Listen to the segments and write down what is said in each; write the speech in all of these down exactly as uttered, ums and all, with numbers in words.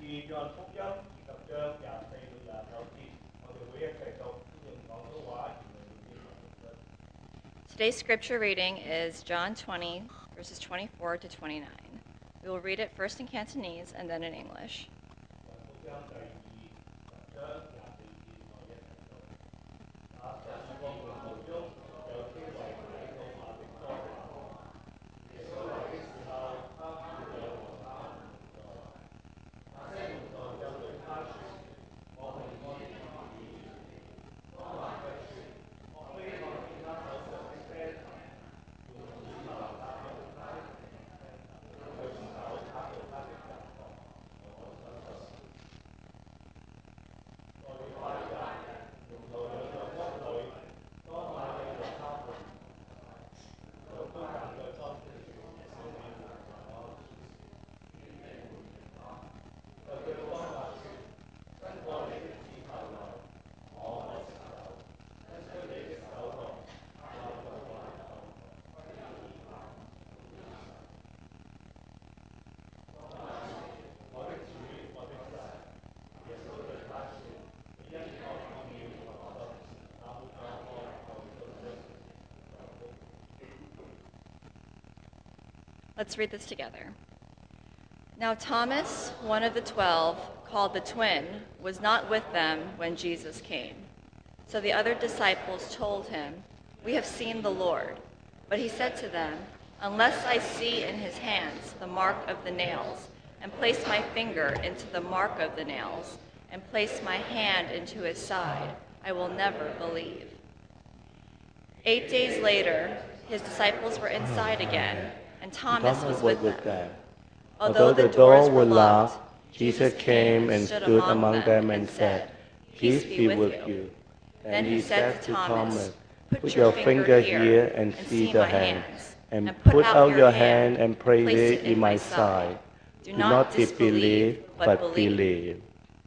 Today's scripture reading is John twenty, verses twenty-four to twenty-nine. We will read it first in Cantonese and then in English. Let's read this together. Now Thomas, one of the twelve, called the twin, was not with them when Jesus came. So the other disciples told him, "We have seen the Lord." But he said to them, "Unless I see in his hands the mark of the nails, and place my finger into the mark of the nails, and place my hand into his side, I will never believe." Eight days later, his disciples were inside again, and Thomas was with them. Although the doors were locked, Jesus came and stood among them and said, "Peace be with you." Then he said to Thomas, "Put your finger here and see the hands, and put out your hand and place it in my side. Do not disbelieve, but believe."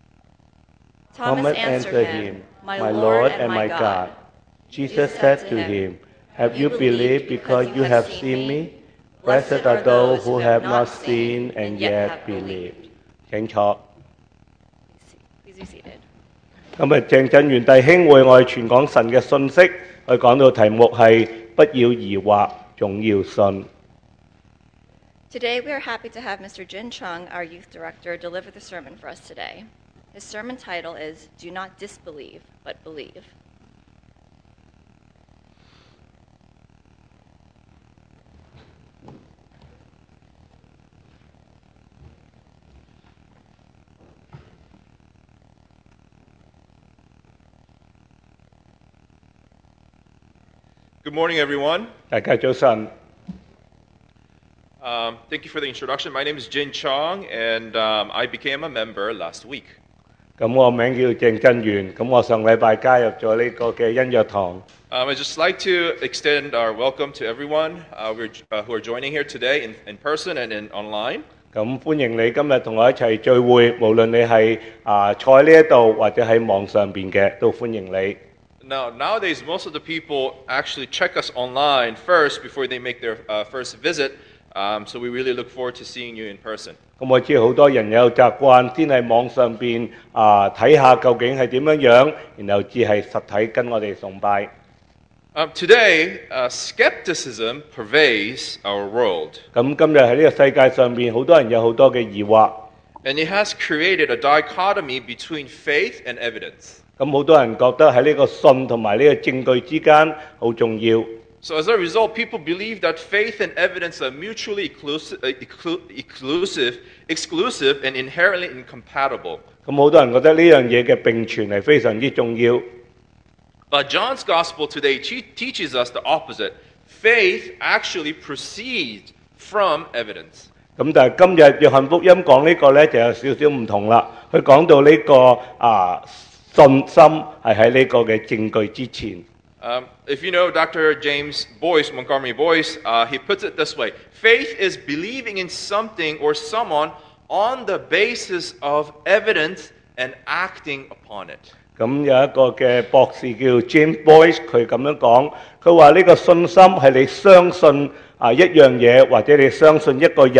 Thomas answered him, "My Lord and my God." Jesus said to him, "Have you believed because you have seen me? Blessed are those who have not seen and yet believed." 請坐。 Please be seated. 今日鄭振元弟兄為我哋傳講神嘅信息，佢講到題目係不要疑惑，總要信。 Today we are happy to have Mister Jin Chung, our youth director, deliver the sermon for us today. His sermon title is "Do Not Disbelieve, but Believe." Good morning, everyone. 大家早晨。 Um, thank you for the introduction. My name is Jin Chong, and um, I became a member last week. 咁我名叫鄭振元，咁我上禮拜加入咗呢個嘅恩約堂。 Um, I'd just like to extend our welcome to everyone uh, we're, uh, who are joining here today in, in person and in online. 咁歡迎你今日同我一齊聚會，無論你係啊坐喺呢一度或者喺網上邊嘅，都歡迎你。 Now, nowadays, most of the people actually check us online first before they make their uh, first visit. Um, so we really look forward to seeing you in person. 咁我知好多人有習慣先喺網上邊啊睇下究竟係點樣樣，然後至係實體跟我哋崇拜。 Um, today, uh, skepticism pervades our world. 咁今日喺呢個世界上邊，好多人有好多嘅疑惑。 And it has created a dichotomy between faith and evidence. 咁好多人覺得喺呢個信同埋呢個證據之間好重要。 So as a result, people believe that faith and evidence are mutually exclusive, exclusive, exclusive and inherently incompatible. 咁好多人覺得呢樣嘢嘅並存係非常之重要。 But John's gospel today teaches us the opposite. Faith actually proceeds from evidence. 咁但係今日約翰福音講呢個咧就有少少唔同啦。佢講到呢個啊信心係喺呢個嘅證據之前。 Um, if you know Doctor James Boyce, Montgomery Boyce, uh, he puts it this way. Faith is believing in something or someone on the basis of evidence and acting upon it. 咁有一個嘅博士叫 James Boyce， 佢咁樣講，佢話呢個信心係你相信啊一樣嘢，或者你相信一個人，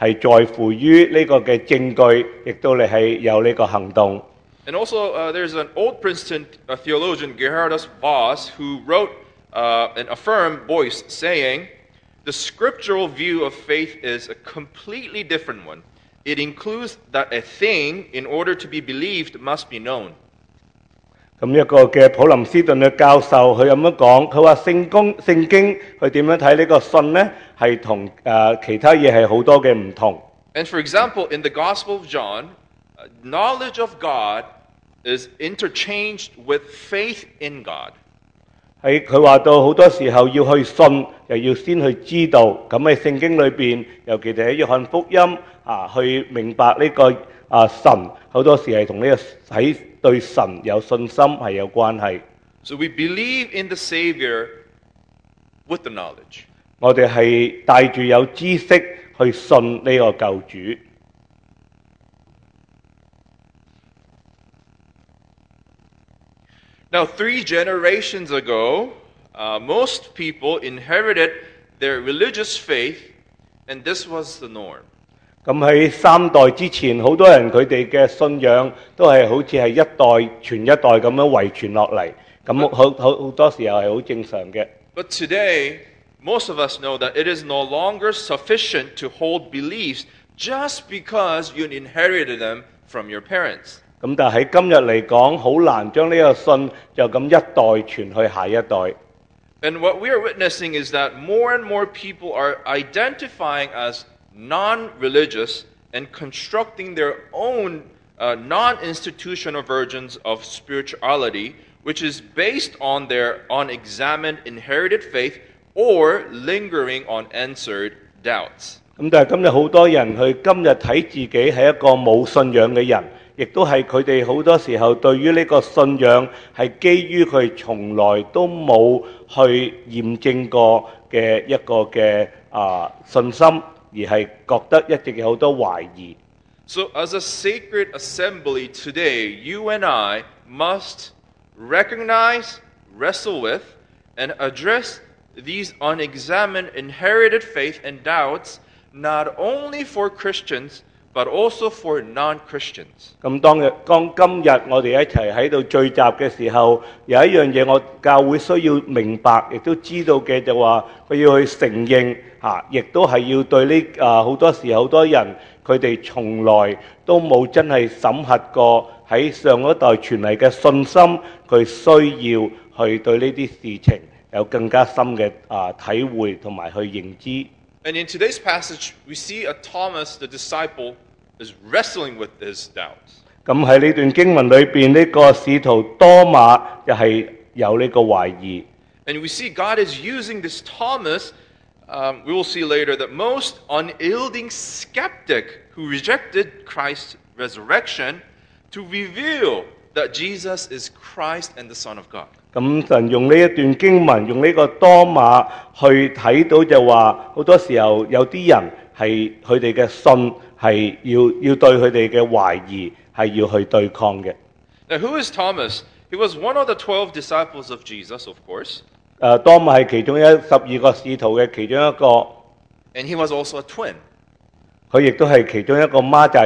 係在乎於呢個嘅證據，亦都你係有呢個行動。 And also, uh, there's an old Princeton uh, theologian, Gerhardus Voss, who wrote uh, an affirmed voice saying, the scriptural view of faith is a completely different one. It includes that a thing, in order to be believed, must be known. 咁一個嘅普林斯頓嘅教授，佢咁樣講，佢話聖經聖經佢點樣睇呢個信呢？係同誒其他嘢係好多嘅唔同。 And for example, in the Gospel of John, uh, knowledge of God is interchanged with faith in God. 喺佢話到好多時候要去信，又要先去知道。咁喺聖經裏邊，尤其係喺約翰福音啊，去明白呢、這個啊神，好多時係同呢個喺對神有信心係有關係。 So we believe in the Savior with the knowledge. 我哋係帶住有知識去信呢個救主。 Now, three generations ago, uh, most people inherited their religious faith, and this was the norm. 咁喺三代之前，好多人佢哋嘅信仰都係好似係一代傳一代咁樣遺傳落嚟，咁好好好多時候係好正常嘅。 But today, most of us know that it is no longer sufficient to hold beliefs just because you inherited them from your parents. 咁但係喺今日嚟講，好難將呢個信就咁一代傳去下一代。 And what we are witnessing is that more and more people are identifying as non-religious and constructing their own uh, non-institutional versions of spirituality, which is based on their unexamined inherited faith or lingering unanswered doubts. 咁但係今日好多人去今日睇自己係一個冇信仰嘅人。亦都係佢哋好多時候對於呢個信仰係基於佢從來都冇去驗證過嘅一個嘅啊信心，而係覺得一直有好多懷疑。 So as a sacred assembly today, you and I must recognize, wrestle with, and address these unexamined inherited faith and doubts, not only for Christians, but also for non-Christians. 咁當日當今日我哋一齊喺度聚集嘅時候，有一樣嘢我教會需要明白，亦都知道嘅就話佢要去承認嚇，亦都係要對呢啊好多時好多人佢哋從來都冇真係審核過喺上一代傳嚟嘅信心，佢需要去對呢啲事情有更加深嘅啊體會同埋去認知。 And in today's passage, we see a Thomas, the disciple, is wrestling with his doubts. 咁喺呢段經文裏邊，呢個使徒多馬就係有呢個懷疑。 And we see God is using this Thomas, um, we will see later, the most unyielding skeptic who rejected Christ's resurrection, to reveal that Jesus is Christ and the Son of God. 咁神用呢一段經文，用呢個多馬去睇到就話，好多時候有啲人係佢哋嘅信係要要對佢哋嘅懷疑係要去對抗嘅。 Now, who is Thomas? He was one of the twelve disciples of Jesus, of course. 誒，多馬係其中一十二個使徒嘅其中一個。 And he was also a twin. 佢亦都係其中一個孖仔。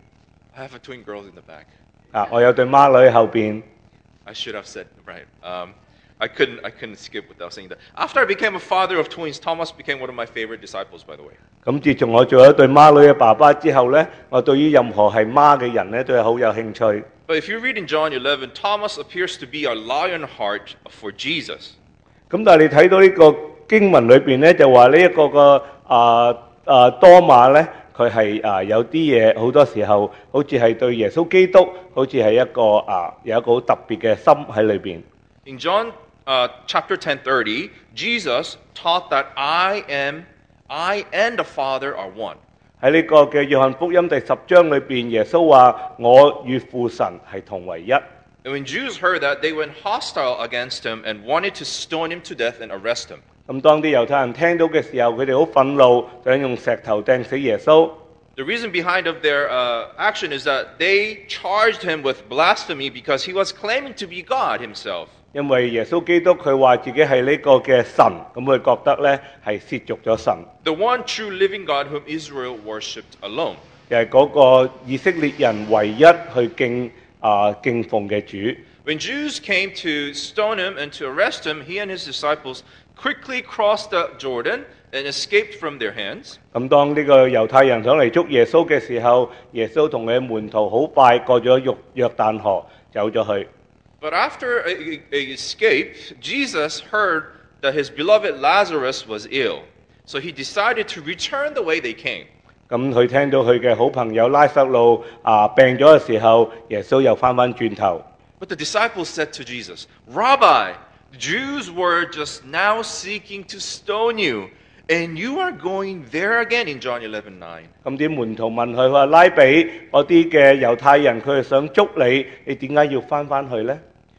I have a twin girl in the back. 啊，我有對孖女喺後邊。 I should have said right. Um, I couldn't. I couldn't skip without saying that. After I became a father of twins, Thomas became one of my favorite disciples. By the way. 咁自從我做咗對孖女嘅爸爸之後咧，我對於任何係孖嘅人咧都係好有興趣。 But if you read in John eleven, Thomas appears to be a lion heart for Jesus. 咁但係你睇到呢個經文裏邊咧，就話呢一個個啊啊多馬咧，佢係啊有啲嘢好多時候，好似係對耶穌基督，好似係一個啊有一個好特別嘅心喺裏邊。 In John uh, chapter ten thirty, Jesus taught that I am, I and the Father are one. 喺呢個嘅約翰福音第十章裏邊，耶穌話：我與父神係同為一。 And when Jews heard that, they went hostile against him and wanted to stone him to death and arrest him. 咁當啲猶太人聽到嘅時候，佢哋好憤怒，就想用石頭掟死耶穌。 The reason behind of their uh, action is that they charged him with blasphemy because he was claiming to be God himself. 因為耶穌基督佢話自己係呢個嘅神，咁佢覺得咧係褻瀆咗神， the one true living God whom Israel worshipped alone. 就係嗰個以色列人唯一去敬啊、敬奉嘅主。 When Jews came to stone him and to arrest him, he and his disciples quickly crossed the Jordan and escaped from their hands. 咁當呢個猶太人想嚟捉耶穌嘅時候，耶穌同佢嘅門徒好快過咗約約旦河走咗去。 But after a, a escape, Jesus heard that his beloved Lazarus was ill. So he decided to return the way they came. 咁佢聽到佢嘅好朋友拉撒路啊病咗嘅時候，耶穌又翻翻轉頭。 But the disciples said to Jesus, Rabbi, the Jews were just now seeking to stone you, and you are going there again in John eleven nine. 咁啲門徒問佢話：拉比，嗰啲嘅猶太人佢係想捉你，你點解要翻翻去呢？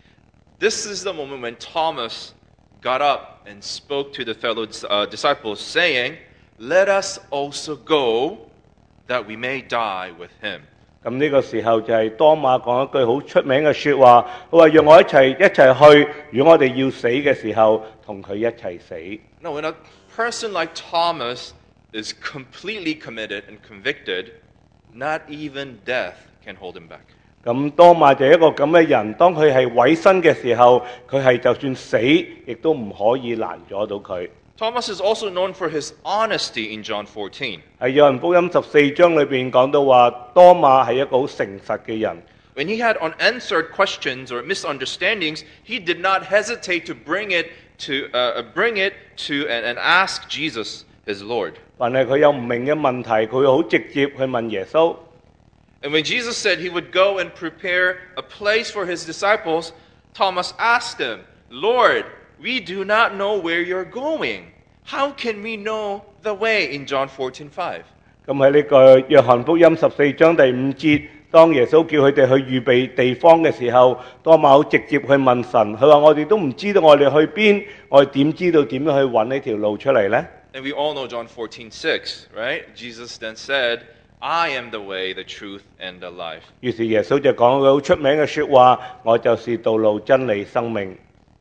This is the moment when Thomas got up and spoke to the fellow uh, disciples, saying, Let us also go, that we may die with him. 咁呢個時候就係多馬講一句好出名嘅説話，佢話：讓我一齊一齊去，如果我哋要死嘅時候，同佢一齊死。 Now, when a person like Thomas is completely committed and convicted, not even death can hold him back. 咁多馬就係一個咁嘅人，當佢係委身嘅時候，佢係就算死，亦都唔可以攔阻到佢。 Thomas is also known for his honesty in John fourteen. 係約翰福音十四章裏邊講到話，多馬係一個好誠實嘅人。 When he had unanswered questions or misunderstandings, he did not hesitate to bring it to uh, bring it to and, and ask Jesus, his Lord. 凡係佢有唔明嘅問題，佢會好直接去問耶穌。 And when Jesus said he would go and prepare a place for his disciples, Thomas asked him, Lord, we do not know where you're going. How can we know the way in John fourteen five? 咁喺呢個約翰福音十四章第五節，當耶穌叫佢哋去預備地方嘅時候，多馬好直接去問神，佢話：我哋都唔知道我哋去邊，我哋點知道點樣去揾呢條路出嚟呢？ And we all know John fourteen six, right? Jesus then said, I am the way, the truth, and the life. 於是耶穌就講佢好出名嘅説話：我就是道路、真理、生命。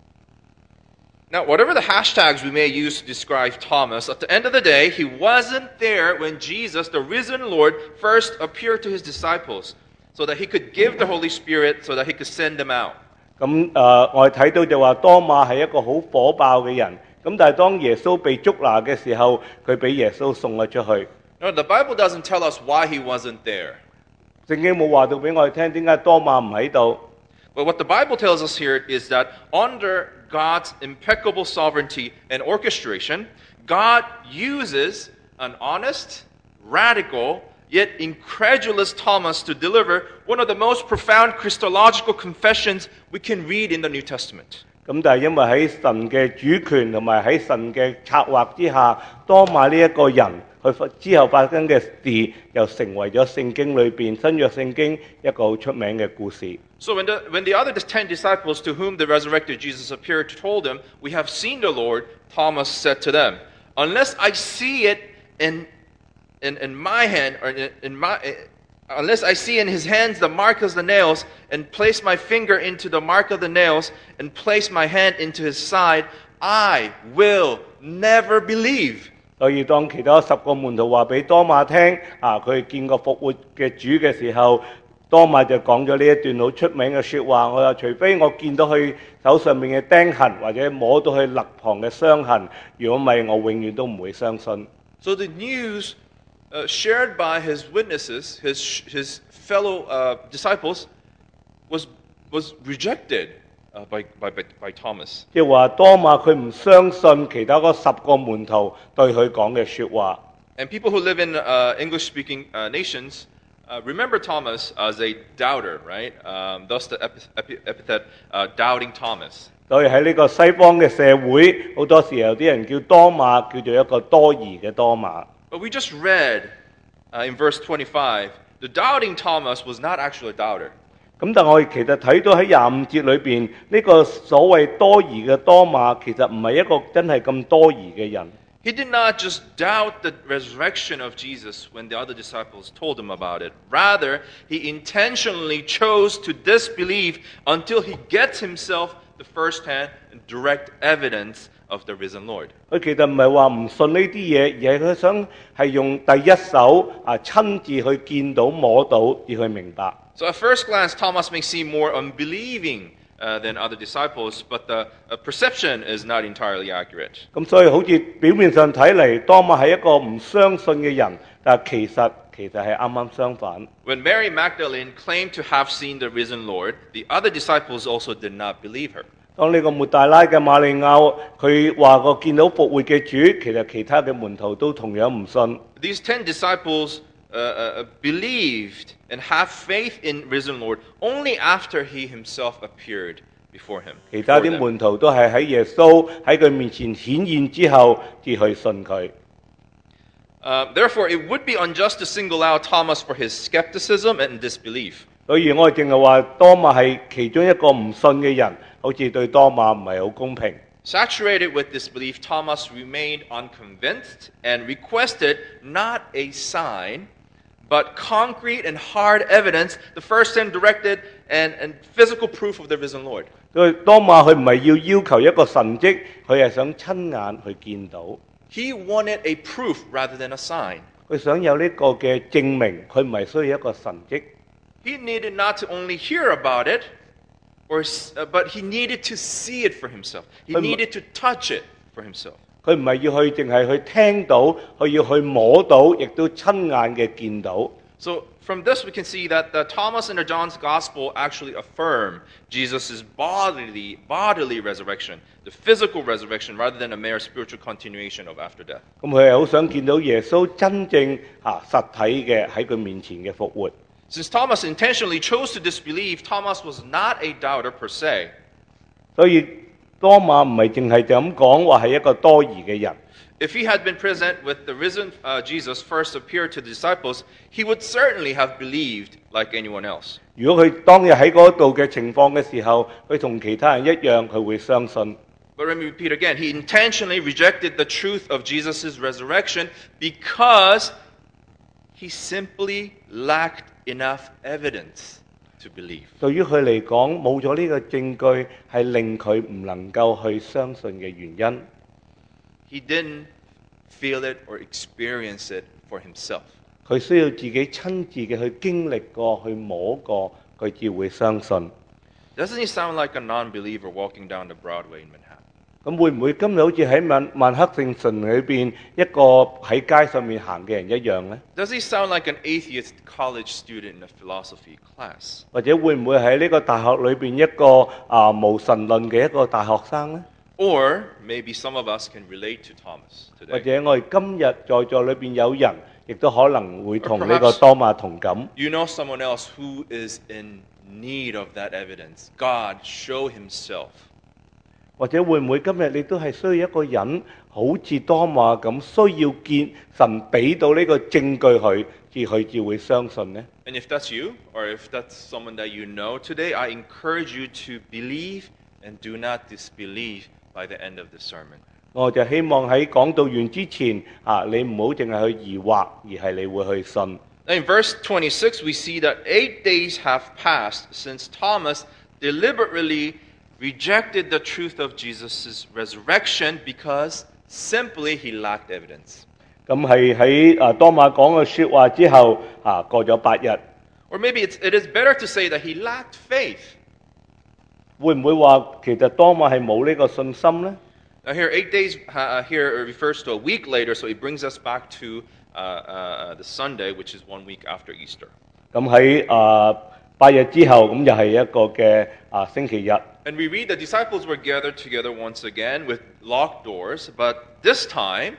Now, whatever the hashtags we may use to describe Thomas, at the end of the day, he wasn't there when Jesus, the risen Lord, first appeared to his disciples so that he could give the Holy Spirit, so that he could send them out. 咁誒、呃，我哋睇到就話多馬係一個好火爆嘅人。咁但係當耶穌被捉拿嘅時候，佢俾耶穌送咗出去。 No, the Bible doesn't tell us why he wasn't there. 聖經冇話到俾我哋聽點解多馬唔喺度。 But what the Bible tells us here is that under God's impeccable sovereignty and orchestration, God uses an honest, radical, yet incredulous Thomas to deliver one of the most profound Christological confessions we can read in the New Testament. 咁但係因為喺神嘅主權同埋喺神嘅策劃之下，多馬呢一個人，佢之後發生嘅事，又成為咗聖經裏邊新約聖經一個好出名嘅故事。 So when the, when the other ten disciples to whom the resurrected Jesus appeared told them, we have seen the Lord, Thomas said to them, unless I see it in, in, in my hand, or in, in my, unless I see in his hands the mark of the nails, and place my finger into the mark of the nails, and place my hand into his side, I will never believe. 所以當其他十個門徒話俾多馬聽，啊，佢見過復活嘅主嘅時候，多馬就講咗呢一段好出名嘅説話。我話除非我見到佢手上面嘅釘痕，或者摸到佢肋旁嘅傷痕，如果唔係，我永遠都唔會相信。 So the news uh, shared by his witnesses, his, his fellow uh, disciples, was, was rejected uh, by, by, by Thomas. 即係話多馬佢唔相信其他嗰十個門徒對佢講嘅説話。 And people who live in uh, English-speaking uh, nations uh, remember Thomas as a doubter, right? Um, thus the epi- epi- epithet uh, doubting Thomas. 所以喺呢個西方嘅社會，好多時候有啲人叫多馬叫做一個多疑嘅多馬。 But we just read uh, in verse twenty-five, the doubting Thomas was not actually a doubter. 咁但係我哋其實睇到喺廿五節裏邊，呢個所謂多疑嘅多馬，其實唔係一個真係咁多疑嘅人。 He did not just doubt the resurrection of Jesus when the other disciples told him about it. Rather, he intentionally chose to disbelieve until he gets himself the first-hand and direct evidence of the risen Lord. 佢其實唔係話唔信呢啲嘢，而係佢想係用第一手啊親自去見到摸到而去明白。 So at first glance, Thomas may seem more unbelieving uh, than other disciples, but the uh, perception is not entirely accurate. 咁所以好似表面上睇嚟，多馬係一個唔相信嘅人，但係其實其實係啱啱相反。 When Mary Magdalene claimed to have seen the risen Lord, the other disciples also did not believe her. 當呢個抹大拉嘅馬利亞，佢話過見到復活嘅主，其實其他嘅門徒都同樣唔信。 These ten disciples uh, uh, believed and have faith in risen Lord only after he himself appeared before him. 其他 before 啲 them. 門徒都係喺耶穌喺佢面前顯現之後，至去信佢。 Uh, therefore, it would be unjust to single out Thomas for his skepticism and disbelief. 所以我哋淨係話多馬係其中一個唔信嘅人，好似對多馬唔係好公平。 Saturated with disbelief, Thomas remained unconvinced and requested not a sign, but concrete and hard evidence, the first-hand directed and, and physical proof of the risen Lord. 所以多馬佢唔係要要求一個神蹟，佢係想親眼去見到。 He wanted a proof rather than a sign. 佢想有呢個嘅證明，佢唔係需要一個神蹟。 He needed not to only hear about it, or, uh, but he needed to see it for himself. He Um, needed to touch it for himself. 佢唔係要去淨係去聽到，佢要去摸到，亦都親眼嘅見到。 So from this we can see that the Thomas and the John's Gospel actually affirm Jesus' bodily, bodily resurrection, the physical resurrection, rather than a mere spiritual continuation of after death. 咁佢係好想見到耶穌真正啊實體嘅喺佢面前嘅復活。 Since Thomas intentionally chose to disbelieve, Thomas was not a doubter per se. 所以多馬唔係淨係就咁講話係一個多疑嘅人。 If he had been present with the risen uh, Jesus first appeared to the disciples, he would certainly have believed like anyone else. 如果佢當日喺嗰度嘅情況嘅時候，佢同其他人一樣，佢會相信。 But let me repeat again, he intentionally rejected the truth of Jesus' resurrection because he simply lacked enough evidence to believe. 對於佢嚟講，冇咗呢個證據係令佢唔能夠去相信嘅原因。 He didn't feel it or experience it for himself. 佢需要自己親自嘅去經歷過、去摸過，佢至會相信。 Doesn't he sound like a non-believer walking down the Broadway in Manhattan? 咁會唔會今日好似喺曼曼克聖城裏邊一個喺街上面行嘅人一樣呢？ Does he sound like an atheist college student in a philosophy class? 或者會唔會喺呢個大學裏邊一個啊無神論嘅一個大學生呢？ Or maybe some of us can relate to Thomas 或 today. 者我哋今日在座裏邊有人，亦都可能會同呢個多馬同感。 You know someone else who is in need of that evidence. God, show himself. 或者會唔會今日你都係需要一個人，好似多馬咁，需要見神俾到呢個證據佢，至佢至會相信呢？ And if that's you, or if that's someone that you know today, I encourage you to believe and do not disbelieve by the end of the sermon. 我就希望喺講道完之前，啊，你唔好淨係去疑惑，而係你會去信。 In verse twenty-six, we see that eight days have passed since Thomas deliberately rejected the truth of Jesus' resurrection because simply he lacked evidence. 咁係喺啊多馬講嘅説話之後，啊過咗八日， Or maybe it's, it is better to say that he lacked faith. 會唔會話其實多馬係冇呢個信心呢？ Now here, eight days uh, here refers to a week later, so it brings us back to uh, uh, the Sunday, which is one week after Easter. 咁喺啊八日之後，咁又係一個嘅啊星期日。 And we read the disciples were gathered together once again with locked doors, but this time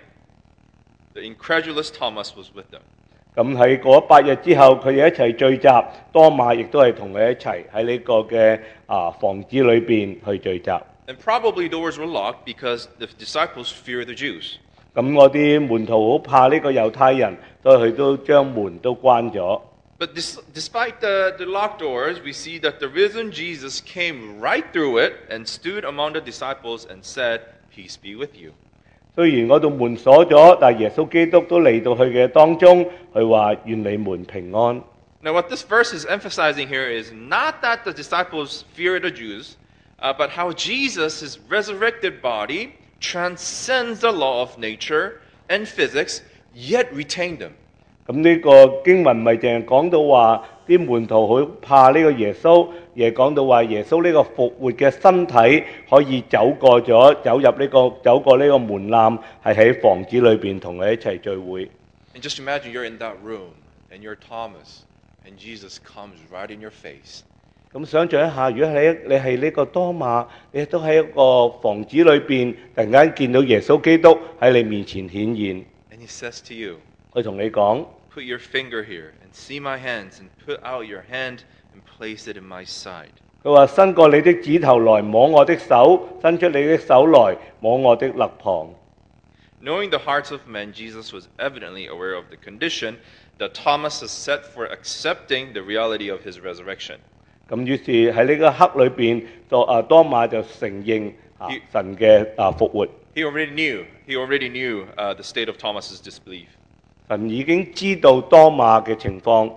the incredulous Thomas was with them. 咁喺嗰八日之後，佢哋一齊聚集，多馬亦都係同佢一齊喺呢個嘅啊房子裏邊去聚集。 And probably doors were locked because the disciples fear the Jews. 咁我啲門徒好怕呢個猶太人，所以佢都將門都關咗。 But dis- despite the, the locked doors, we see that the risen Jesus came right through it and stood among the disciples and said, "Peace be with you." 雖然嗰道門鎖咗，但係耶穌基督都嚟到佢嘅當中，佢話願你們平安。 Now, what this verse is emphasizing here is not that the disciples fear the Jews, uh, but how Jesus' resurrected body transcends the law of nature and physics, yet retained them. 咁呢個經文咪淨係講到話啲門徒好怕呢個耶穌，而係講到話耶穌呢個復活嘅身體可以走過咗，走入呢、個走過呢個門檻，係喺房子裏邊同佢一齊聚會。 And just imagine you're in that room and you're Thomas, and Jesus comes right in your face. 咁想象一下，如果你你係呢個多馬，你都喺一個房子裏邊，突然間見到耶穌基督喺你面前顯現， And he says to you, 佢同你講。 put your finger here and see my hands, and put out your hand and place it in my side. 佢話：伸過你的指頭來摸我的手，伸出你的手來摸我的肋旁。 Knowing the hearts of men, Jesus was evidently aware of the condition that Thomas has set for accepting the reality of his resurrection. 咁於是喺呢個刻裏邊，多啊多馬就承認啊神嘅啊復活。 He already knew. He already knew uh, the state of Thomas's disbelief. 神已經知道多馬嘅情況。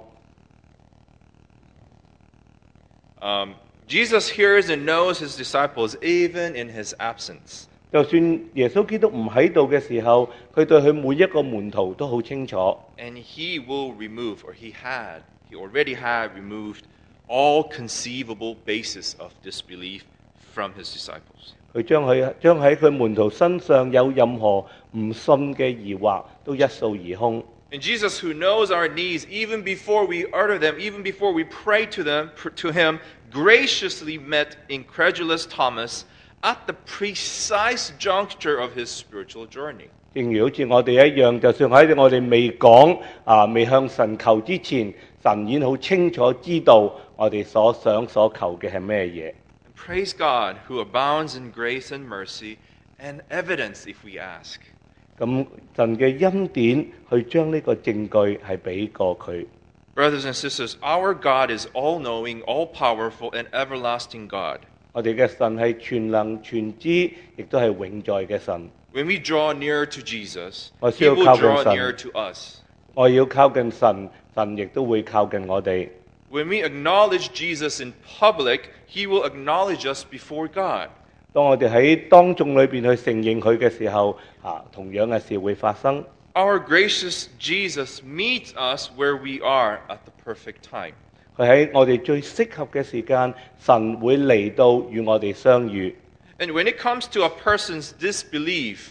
Um, Jesus hears and knows his disciples even in his absence. 就算耶穌基督唔喺度嘅時候，佢對佢每一個門徒都好清楚。 And he will remove, or he had, he already had removed all conceivable basis of disbelief from his disciples. 佢將佢將喺佢門徒身上有任何唔信嘅疑惑，都一掃而空。 And Jesus, who knows our needs even before we utter them, even before we pray to them, to him, graciously met incredulous Thomas at the precise juncture of his spiritual journey. 正如好似我哋一樣，就算喺我哋未講啊，未向神求之前，神已經好清楚知道我哋所想所求嘅係咩嘢。 Praise God, who abounds in grace and mercy and evidence if we ask. 咁神嘅恩典去將呢個證據係俾過佢。 Brothers and sisters, our God is all-knowing, all-powerful, and everlasting God. 我哋嘅神係全能全知，亦都係永在嘅神。 When we draw near to Jesus, 我 he 需要 will 靠近 draw 神。 near to us. 我要靠近神，神亦都會靠近我哋。 When we acknowledge Jesus in public, he will acknowledge us before God. 當我哋喺當眾裏邊去承認佢嘅時候，啊，同樣嘅事會發生。 Our gracious Jesus meets us where we are at the perfect time. 佢喺我哋最適合嘅時間，神會嚟到與我哋相遇。 And when it comes to a person's disbelief,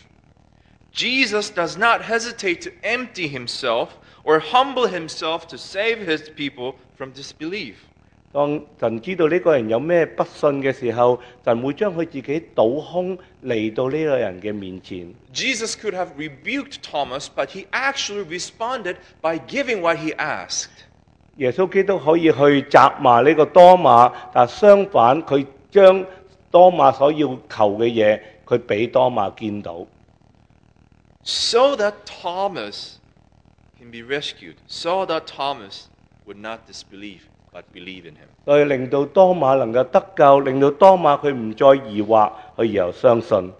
Jesus does not hesitate to empty himself or humble himself to save his people from disbelief. 當神知道呢個人有咩不信嘅時候，神會將佢自己倒空嚟到呢個人嘅面前。 Jesus could have rebuked Thomas, but he actually responded by giving what he asked. 耶穌基督可以去責罵呢個多馬，但相反佢將多馬所要求嘅嘢，佢俾多馬見到， So that Thomas can be rescued, so that Thomas would not disbelieve, but believe in him. 所以令到多馬能夠得救，令到多馬佢唔再疑惑，佢而又相信。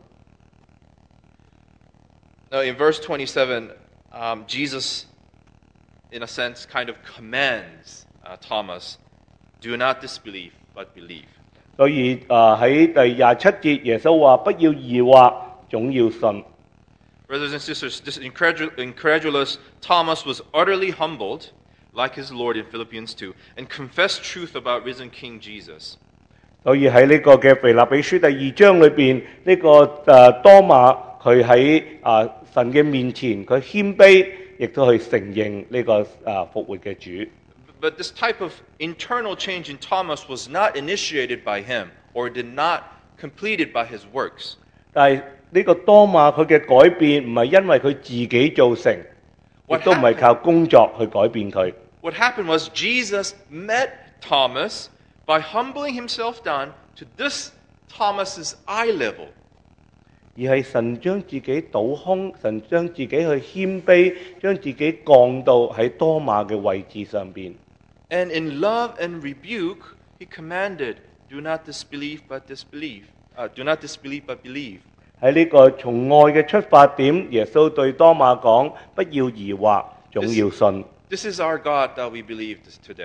Now, in verse twenty-seven, um, Jesus, in a sense, kind of commands uh, Thomas, do not disbelieve, but believe. 所以啊喺第廿七節，耶穌話：不要疑惑，總要信。 Brothers and sisters, this incredul- incredulous Thomas was utterly humbled, like his Lord in Philippians two, and confessed truth about risen King Jesus. 所以喺呢個嘅腓立比書第二章裏邊，呢、個誒多馬佢喺啊神嘅面前，佢謙卑，亦都去承認呢個誒復活嘅主。 But this type of internal change in Thomas was not initiated by him or did not completed by his works. 但係呢個多馬佢嘅改變唔係因為佢自己造成，亦都唔係靠工作去改變佢。 What happened was Jesus met Thomas by humbling himself down to this Thomas's eye level. 而係神將自己倒空，神將自己去謙卑，將自己降到喺多馬嘅位置上邊。 And in love and rebuke, he commanded, do not disbelieve but disbelieve. Uh, do not disbelieve but believe. 喺呢個從愛嘅出發點，耶穌對多馬講：不要疑惑，總要信。 This is our God that we believe this today.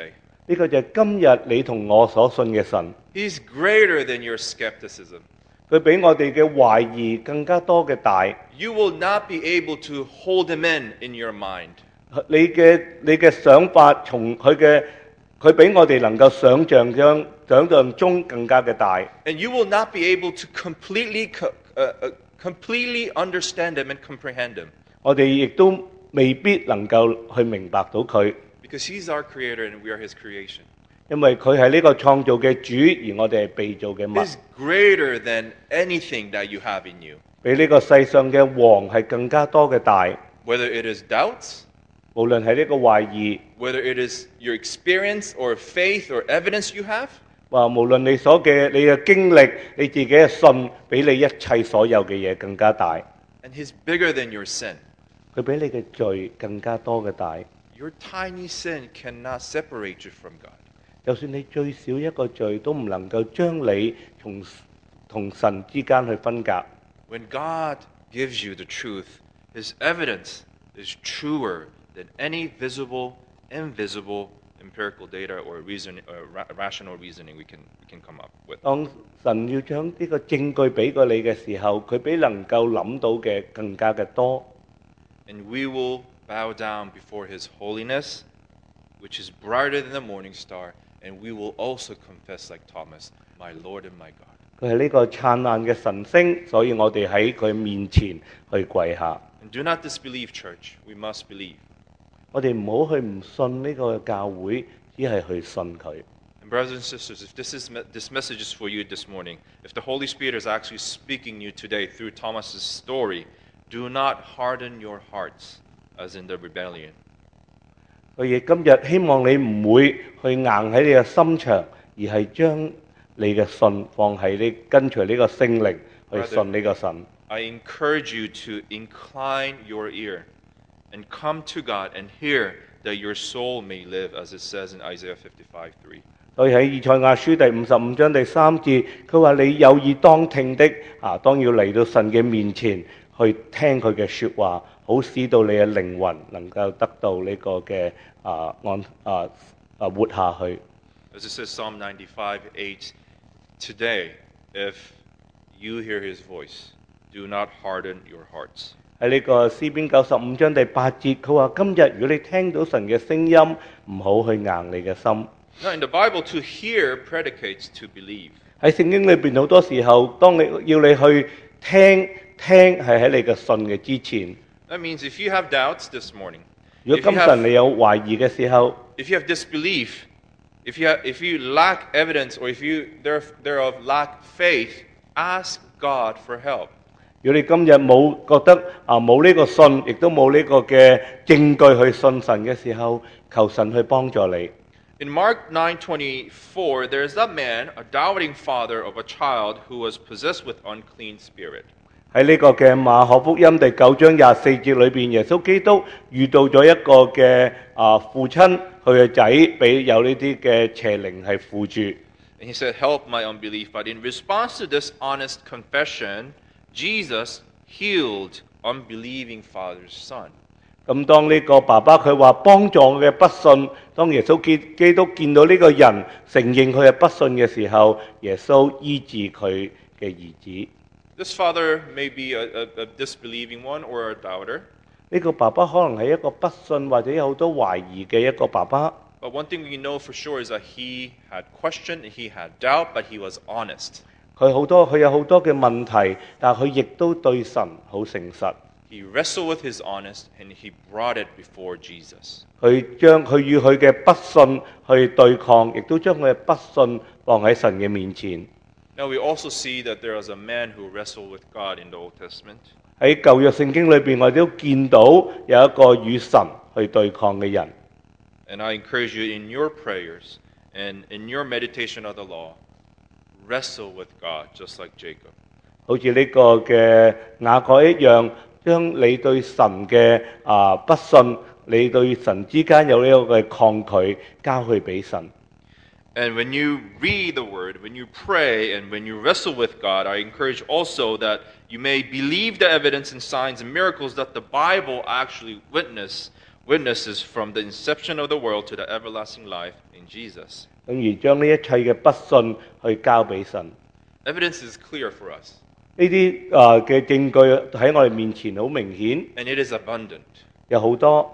呢個就係今日你同我所信嘅神， He's greater than your skepticism. 佢比我哋嘅懷疑更加多嘅大。 You will not be able to hold him in in your mind. 你嘅你嘅想法從佢嘅佢比我哋能夠想像中想像中更加嘅大。 And you will not be able to completely, co- uh, uh, completely understand him and comprehend him. 我哋亦都未必能夠去明白到佢， Because he's our creator and we are his creation. 因為佢係呢個創造嘅主，而我哋係被造嘅物， He's greater than anything that you have in you. 比呢個世上嘅王係更加多嘅大。 Whether it is doubts, 無論係呢個懷疑， whether it is your experience or faith or evidence you have, 話無論你所嘅你嘅經歷，你自己嘅信，比你一切所有嘅嘢更加大。 and he's bigger than your sin. 佢比你嘅罪更加多嘅大。 Your tiny sin cannot separate you from God. 就算你最少一個罪，都唔能夠將你從同神之間去分隔。 When God gives you the truth, his evidence is truer than any visible, invisible, empirical data or reason, or ra- rational reasoning we can, we can come up with. 當神要將呢個證據俾過你嘅時候，佢比能夠諗到嘅更加嘅多。 And we will bow down before his holiness, which is brighter than the morning star, and we will also confess like Thomas, my Lord and my God. 佢係呢個燦爛嘅神星，所以我哋喺佢面前去跪下。 And do not disbelieve, church. We must believe. 我哋唔好去唔信呢個教會，只係去信佢。 And brothers and sisters, if this is me- this message is for you this morning, if the Holy Spirit is actually speaking you today through Thomas's story, do not harden your hearts as in the rebellion. 所以今日希望你唔會去硬喺你嘅心腸，而係將你嘅信放喺你跟隨呢個聖靈去信呢個神。 I encourage you to incline your ear and come to God and hear that your soul may live, as it says in Isaiah fifty-five three. 所以喺以賽亞書第五十五章第三節，佢話你有耳當聽的啊，當要嚟到神嘅面前去聽佢嘅説話，好使到你嘅靈魂能夠得到呢個嘅啊安啊啊活下去。 As it says Psalm ninety-five eight, today, if you hear his voice, do not harden your hearts. 喺呢個詩篇九十五章第八節，佢話今日如果你聽到神嘅聲音，唔好去硬你嘅心。 Now, in the Bible, to hear predicates to believe. 喺聖經裏邊好多時候，當你要你去聽聽係喺你嘅信嘅之前。 That means if you have doubts this morning, 如 if 果 you 今晨你 have, 有懷疑嘅時候， if you have disbelief, if you, have, if you lack evidence, or if you there- thereof lack faith, ask God for help. 如果你今日冇覺得啊冇呢個信，亦都冇呢個嘅證據去信神嘅時候，求神去幫助你。 In Mark nine twenty-four, there is a man, a doubting father of a child who was possessed with unclean spirit. 喺呢個嘅馬可福音第九章廿四節裏邊，耶穌基督遇到咗一個嘅啊父親，佢嘅仔俾有呢啲嘅邪靈係附住。 And he said, help my unbelief. But in response to this honest confession, Jesus healed unbelieving father's son. 咁當呢個爸爸佢話幫助我嘅不信，當耶穌基基督見到呢個人承認佢係不信嘅時候，耶穌醫治佢嘅兒子。 This father may be a, a, a disbelieving one or a doubter. 呢個爸爸可能係一個不信或者有好多懷疑嘅一個爸爸。 But one thing we know for sure is that he had question, he had doubt, but he was honest. 佢好多佢有好多嘅問題，但係佢亦都對神好誠實。 He wrestled with his honest and he brought it before Jesus. 佢將佢與佢嘅不信去對抗，亦都將佢嘅不信放喺神嘅面前。 Now we also see that there was a man who wrestled with God in the Old Testament. 喺舊約聖經裏邊，我哋都見到有一個與神去對抗嘅人。 And I encourage you in your prayers and in your meditation of the law, wrestle with God just like Jacob. 好似呢個嘅雅各一樣，將你對神嘅啊不信，你對神之間有呢個嘅抗拒，交去俾神。 And when you read the word, when you pray, and when you wrestle with God, I encourage also that you may believe the evidence and signs and miracles that the Bible actually witness witnesses from the inception of the world to the everlasting life in Jesus. 等於將呢一切嘅不信去交俾神。 Evidence is clear for us, 呢啲啊嘅證據喺我哋面前好明顯， and it is abundant. 有好多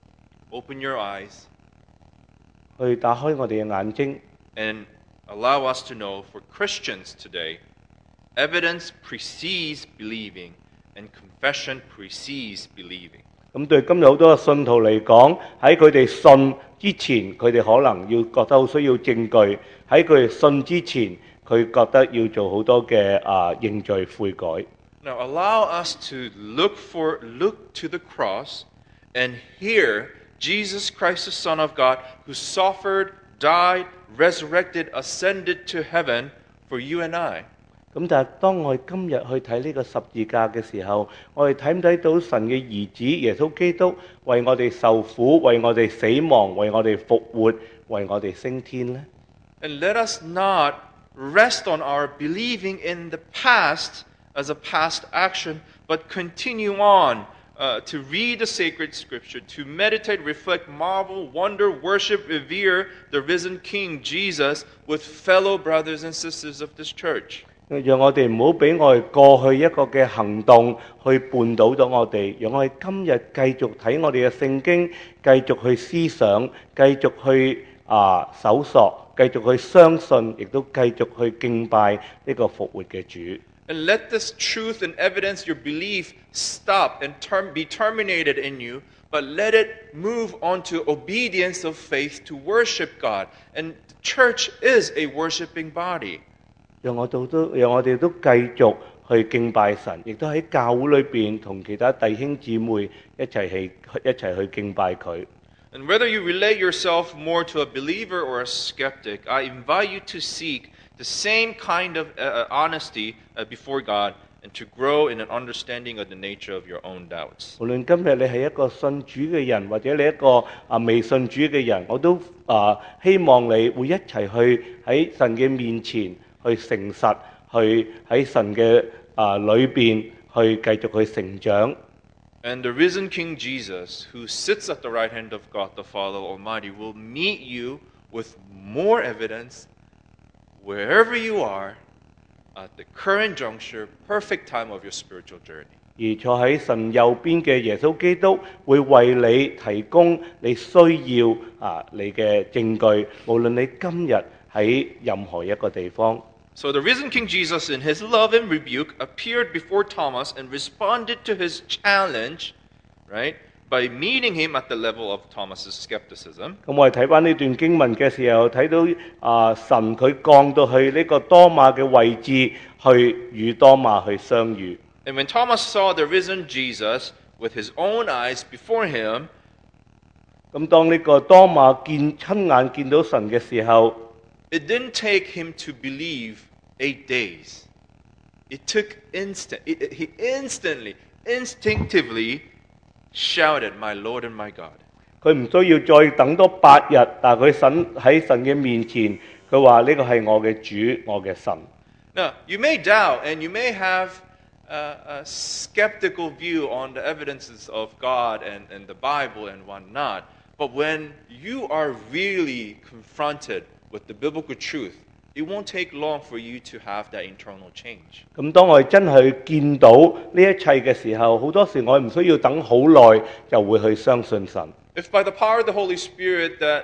Open your eyes 去打開我哋嘅眼睛， and allow us to know for Christians today, evidence precedes believing, and confession precedes believing. 咁對今日好多嘅信徒嚟講，喺佢哋信之前，佢哋可能要覺得好需要證據；喺佢哋信之前，佢覺得要做好多嘅啊認罪悔改。 Now allow us to look for look to the cross and hear Jesus Christ, the Son of God, who suffered, died, resurrected, ascended to heaven for you and I. 咁但係當我哋今日去睇呢個十字架嘅時候，我哋睇唔睇到神嘅兒子耶穌基督為我哋受苦、為我哋死亡、為我哋復活、為我哋升天呢？ And let us not rest on our believing in the past as a past action, but continue on uh, to read the sacred scripture, to meditate, reflect, marvel, wonder, worship, revere the risen King Jesus with fellow brothers and sisters of this church. 讓我哋唔好俾我哋過去一個嘅行動去絆倒咗我哋，讓我哋今日繼續睇我哋嘅聖經，繼續去思想，繼續去啊搜索，繼續去相信，亦都繼續去敬拜呢個復活嘅主。 And let this truth and evidence your belief stop and term, be terminated in you, but let it move on to obedience of faith to worship God. And the church is a worshiping body. 讓我哋都讓我哋都繼續去敬拜神，亦都喺教會裏邊同其他弟兄姊妹一齊去一齊去敬拜佢。 And whether you relate yourself more to a believer or a skeptic, I invite you to seek the same kind of uh, honesty uh, before God and to grow in an understanding of the nature of your own doubts. 無論今日你係一個信主嘅人，或者你一個啊未信主嘅人，我都啊希望你會一齊去喺神嘅面前去誠實，去喺神嘅啊裏邊去繼續去成長。 And the risen King Jesus, who sits at the right hand of God the Father Almighty, will meet you with more evidence wherever you are at the current juncture, perfect time of your spiritual journey. 而坐喺神右邊嘅耶穌基督會為你提供你需要啊你嘅證據，無論你今日喺任何一個地方。 So the risen King Jesus, in his love and rebuke, appeared before Thomas and responded to his challenge, right, by meeting him at the level of Thomas's skepticism. 咁我哋睇翻呢段經文嘅時候，睇到啊神佢降到去呢個多馬嘅位置，去與多馬去相遇。 And when Thomas saw the risen Jesus with his own eyes before him, 咁當呢個多馬見親眼見到神嘅時候， it didn't take him to believe eight days. It took instant. It, it- he instantly, instinctively shouted, "My Lord and my God." 佢唔需要再等多八日，但係佢神喺神嘅面前，佢話呢個係我嘅主，我嘅神。 Now, you may doubt and you may have uh, a skeptical view on the evidences of God and, and the Bible and whatnot, but when you are really confronted with the biblical truth, it won't take long for you to have that internal change. 咁當我哋真係見到呢一切嘅時候，好多時我哋唔需要等好耐就會去相信神。 If by the power of the Holy Spirit that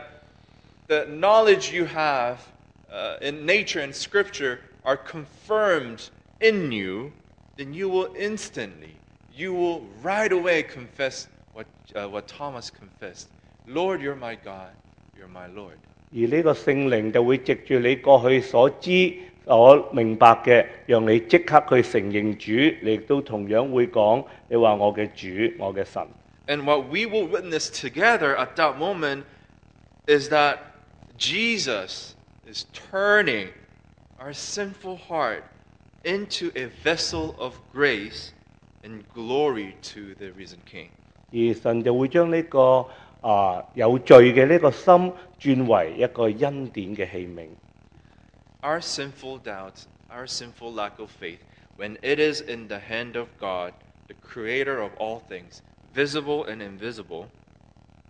the knowledge you have uh, in nature and Scripture are confirmed in you, then you will instantly, you will right away confess what, uh, what Thomas confessed. Lord, you're my God, you're my Lord. 而呢個聖靈就會藉住你過去所知、所明白嘅，讓你即刻去承認主，你亦都同樣會講，你話我嘅主，我嘅神。 And what we will witness together at that moment is that Jesus is turning our sinful heart into a vessel of grace and glory to the risen King. 而神就會將呢、個啊有罪嘅呢個心轉為一個恩典嘅器皿。 Our sinful doubts, our sinful lack of faith, when it is in the hand of God, the creator of all things, visible and invisible,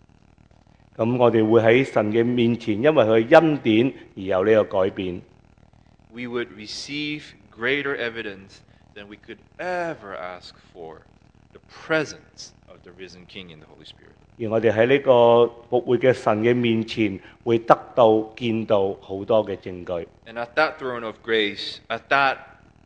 咁我哋會喺神嘅面前，因為佢嘅恩典而有呢個改變。 We would receive greater evidence than we could ever ask for, the presence of the risen King in the Holy Spirit. 而我哋喺呢個復活嘅神嘅面前，會得到見到好多嘅證據。 And at that throne of grace, at that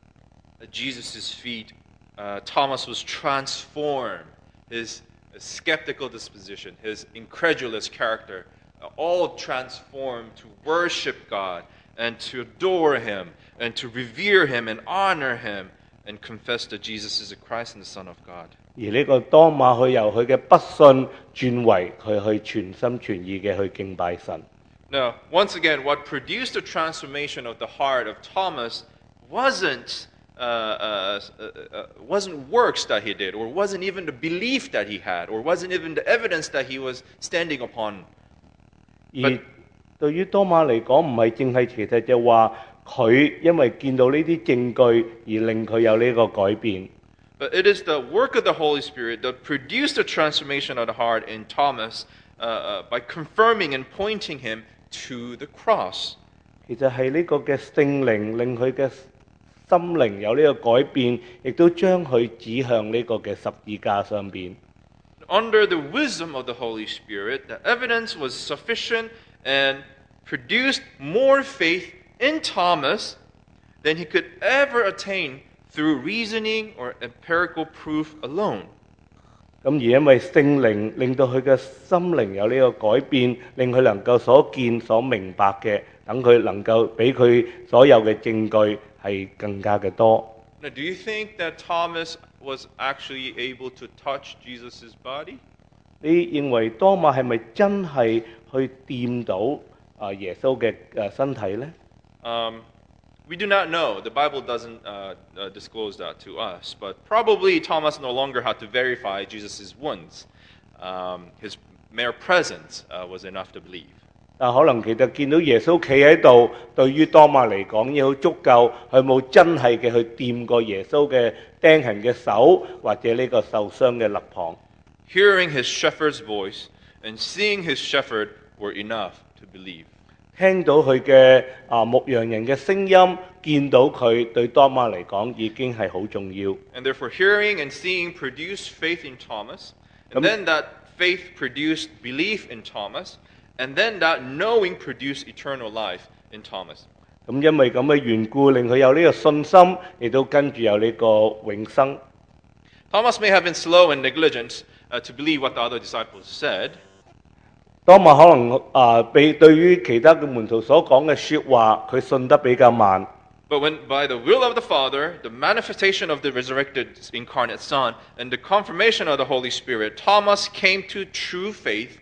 at Jesus' feet, uh, Thomas was transformed. His skeptical disposition, his incredulous character, uh, all transformed to worship God and to adore Him and to revere Him and honor Him and confess that Jesus is the Christ and the Son of God. 而呢個多馬佢由佢嘅不信轉為佢去全心全意嘅去敬拜神。 Now, once again, what produced the transformation of the heart of Thomas wasn't uh, uh, uh, uh, wasn't works that he did, or wasn't even the belief that he had, or wasn't even the evidence that he was standing upon. 而對於多馬嚟講，唔係淨係其實就話佢因為見到呢啲證據而令佢有呢個改變。 But it is the work of the Holy Spirit that produced the transformation of the heart in Thomas uh, uh, by confirming and pointing him to the cross. 其實係呢個嘅聖靈令佢嘅心靈有呢個改變，亦都將佢指向呢個嘅十字架上邊。 Under the wisdom of the Holy Spirit, the evidence was sufficient and produced more faith in Thomas than he could ever attain through reasoning or empirical proof alone. 咁而因為聖靈令到佢嘅心靈有呢個改變，令佢能夠所見所明白嘅，等佢能夠俾佢所有嘅證據係更加嘅多。 Now, do you think that Thomas was actually able to touch Jesus' body? 你認為多馬係咪真係去掂到啊耶穌嘅誒身體呢？ Um, we do not know. The Bible doesn't uh, uh, disclose that to us. But probably Thomas no longer had to verify Jesus' wounds. Um, his mere presence uh, was enough to believe. 但可能其實見到耶穌企喺度，對於多馬嚟講已經好足夠，佢冇真係嘅去掂過耶穌嘅釘痕嘅手，或者呢個受傷嘅肋旁。 Hearing his shepherd's voice and seeing his shepherd were enough to believe. 聽到佢嘅啊牧羊人嘅聲音，見到佢對多馬嚟講已經係好重要。 And therefore hearing and seeing produced faith in Thomas, and then that faith produced belief in Thomas, and then that knowing produced eternal life in Thomas. 咁因為咁嘅緣故，令佢有呢個信心，亦都跟住有呢個永生。 Thomas may have been slow and negligent uh, to believe what the other disciples said. 多馬可能啊，比對於其他嘅門徒所講嘅説話，佢信得比較慢。 But when by the will of the Father, the manifestation of the resurrected incarnate Son, and the confirmation of the Holy Spirit, Thomas came to true faith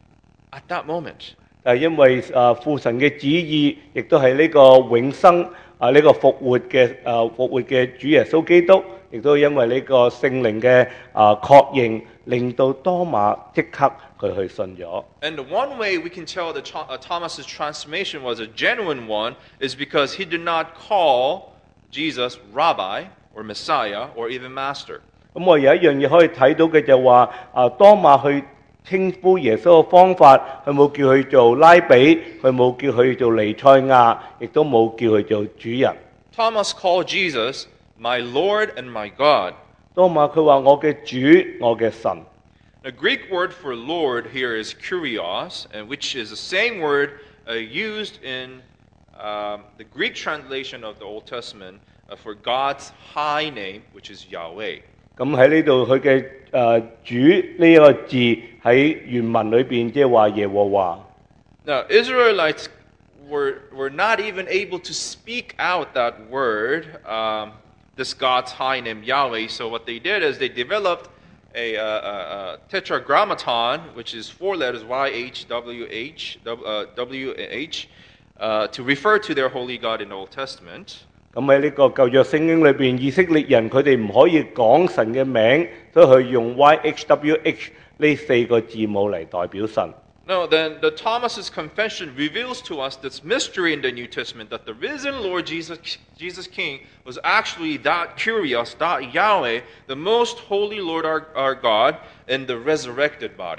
at that moment. 但係因為啊父神嘅旨意，亦都係呢個永生啊呢個復活嘅啊復活嘅主耶穌基督，亦都因為呢個聖靈嘅啊確認，令到多馬即刻佢去信咗。 And the one way we can tell that uh, Thomas's transformation was a genuine one is because he did not call Jesus Rabbi or Messiah or even Master. 咁我有一樣嘢可以睇到嘅就話啊多馬去稱呼耶穌嘅方法，佢冇叫佢做拉比，佢冇叫佢做彌賽亞，亦都冇叫佢做主人。 Thomas called Jesus my Lord and my God. 多馬佢話我嘅主，我嘅神。 The Greek word for Lord here is kurios, and which is the same word uh, used in um, the Greek translation of the Old Testament uh, for God's high name, which is Yahweh. 咁喺呢度佢嘅誒主呢一個字喺原文裏邊，即係話耶和華。 Now, Israelites were, were not even able to speak out that word, um, this God's high name, Yahweh. So what they did is they developed a, uh, a, a tetragrammaton, which is four letters, Y H W H, uh, W H, uh, to refer to their holy God in the Old Testament. 咁喺呢個舊約聖經裏邊，以色列人佢哋唔可以講神嘅名，所以佢用 Y H W H 呢四個字母嚟代表神。 No, then the Thomas's confession reveals to us this mystery in the New Testament that the risen Lord Jesus, Jesus King was actually that Kyrios, that Yahweh, the most holy Lord our, our God, in the resurrected body.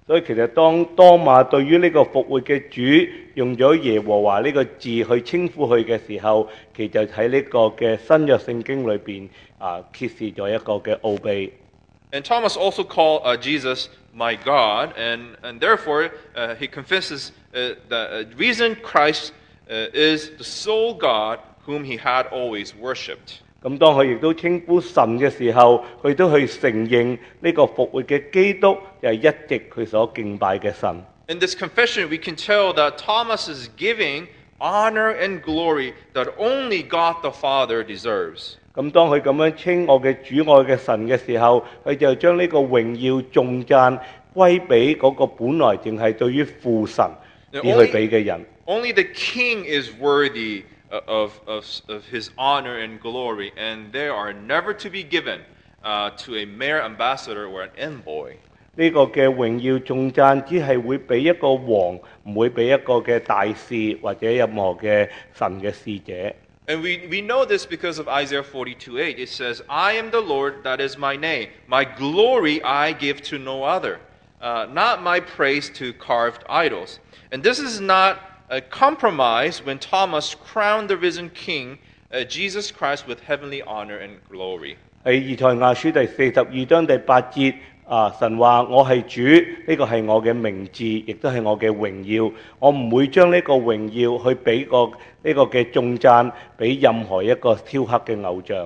所以其實當多馬對於呢個復活嘅主用咗耶和華呢個字去稱呼佢嘅時候，其實喺呢個嘅新約聖經裏邊啊揭示咗一個嘅奧秘。 And Thomas also called uh, Jesus my God, and, and therefore uh, he confesses uh, the uh, reason Christ uh, is the sole God whom he had always worshipped. 咁當佢亦都稱呼神嘅時候，佢都去承認呢個復活嘅基督就係一直佢所敬拜嘅神。 In this confession, we can tell that Thomas is giving honor and glory that only God the Father deserves. 咁當佢咁樣稱我嘅主愛嘅神嘅時候，佢就將呢個榮耀頌讚歸俾嗰個本來淨係對於父神而去俾嘅人。 Only the king is worthy of, of, of his honor and glory, and they are never to be given uh, to a mere ambassador or an envoy. 呢個嘅榮耀頌讚只係會俾一個王，唔會俾一個嘅大使或者任何嘅神嘅使者。 And we, we know this because of Isaiah forty-two eight. It says, I am the Lord, that is my name. My glory I give to no other, uh, not my praise to carved idols. And this is not a compromise when Thomas crowned the risen King, uh, Jesus Christ, with heavenly honor and glory. 喺以賽亞書第四十二章第八節。啊！神話我係主，呢個係我嘅名字，亦都係我嘅榮耀。我唔會將呢個榮耀去俾個呢個嘅頌讚俾任何一個雕刻嘅偶像。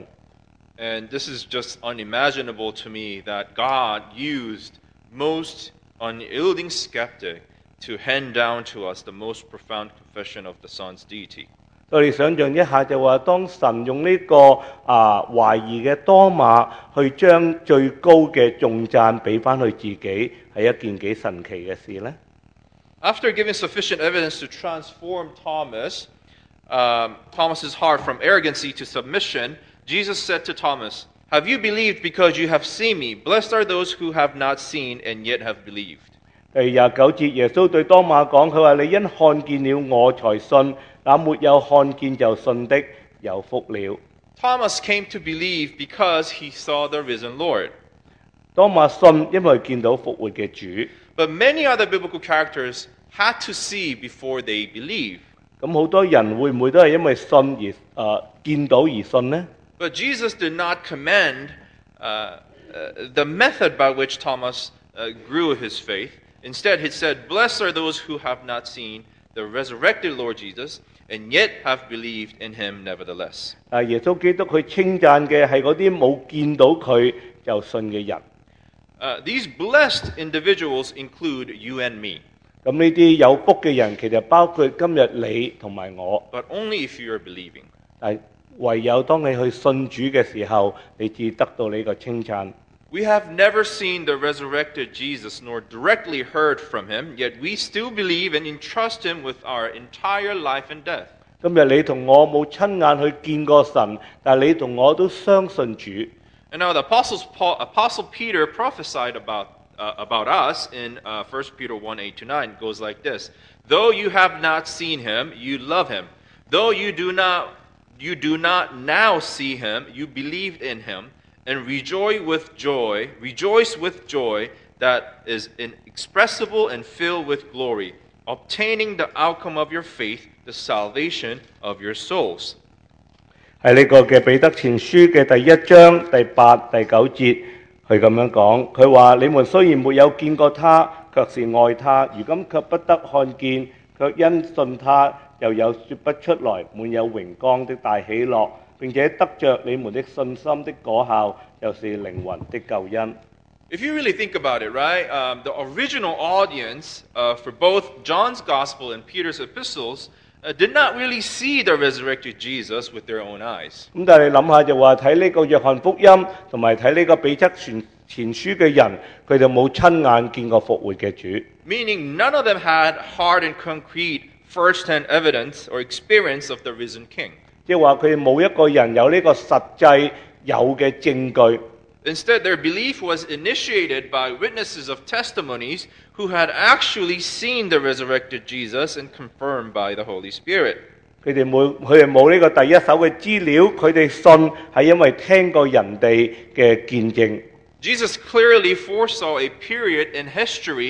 And this is just unimaginable to me that God used most unyielding skeptic to hand down to us the most profound confession of the Son's deity. 我哋想象一下就話，當神用呢、這個啊懷疑嘅多馬去將最高嘅頌讚俾翻佢自己，係一件幾神奇嘅事呢？ After giving sufficient evidence to transform Thomas, um, Thomas's heart from arrogancy to submission, Jesus said to Thomas, "Have you believed because you have seen me? Blessed are those who have not seen and yet have believed." 第廿九節，耶穌對多馬講：佢話你因看見了我才信。那沒有看見就信的，有福了。 Thomas came to believe because he saw the risen Lord. 多馬信，因為見到復活嘅主。 But many other biblical characters had to see before they believe. 咁好多人會唔會都係因為信而誒、呃、見到而信呢？ But Jesus did not commend uh, uh, the method by which Thomas uh, grew his faith. Instead, he said, "Blessed are those who have not seen the resurrected Lord Jesus, and yet have believed in him nevertheless." 啊，耶穌基督佢稱讚嘅係嗰啲冇見到佢就信嘅人。 Uh, these blessed individuals include you and me. 咁呢啲有福嘅人，其實包括今日你同埋我。 But only if you are believing. 但唯有當你去信主嘅時候，你至得到呢個稱讚。 We have never seen the resurrected Jesus nor directly heard from him, yet we still believe and entrust him with our entire life and death. 今日你同我冇親眼去見過神，但係你同我都相信主。 And now the Apostles Paul, Apostle Peter prophesied about, uh, about us in uh, First Peter one, eight to nine. It goes like this. Though you have not seen him, you love him. Though you do not, you do not now see him, you believed in him. And rejoice with joy, rejoice with joy that is inexpressible and filled with glory, obtaining the outcome of your faith, the salvation of your souls. 係呢個嘅彼得前書嘅第一章第八、第九節，佢咁樣講，佢話：你們雖然沒有見過他，卻是愛他；如今卻不得看見，卻因信他，又有說不出來，滿有榮光的大喜樂。 並且得着你們的信心的果效，就是靈魂的救恩。 If you really think about it, right, um, the original audience uh, for both John's Gospel and Peter's epistles uh, did not really see the resurrected Jesus with their own eyes. 咁但係你諗下就話睇呢個約翰福音同埋睇呢個彼得前前書嘅人，佢就冇親眼見過復活嘅主。 Meaning none of them had hard and concrete first-hand evidence or experience of the risen King. 即係話佢哋冇一個人有呢個實際有嘅證據。 Instead, their belief was initiated by witnesses of testimonies who had actually seen the resurrected Jesus and confirmed by the Holy Spirit. 佢哋冇佢哋冇呢個第一手嘅資料，佢哋信係因為聽過人哋嘅見證。 Jesus clearly foresaw a period in history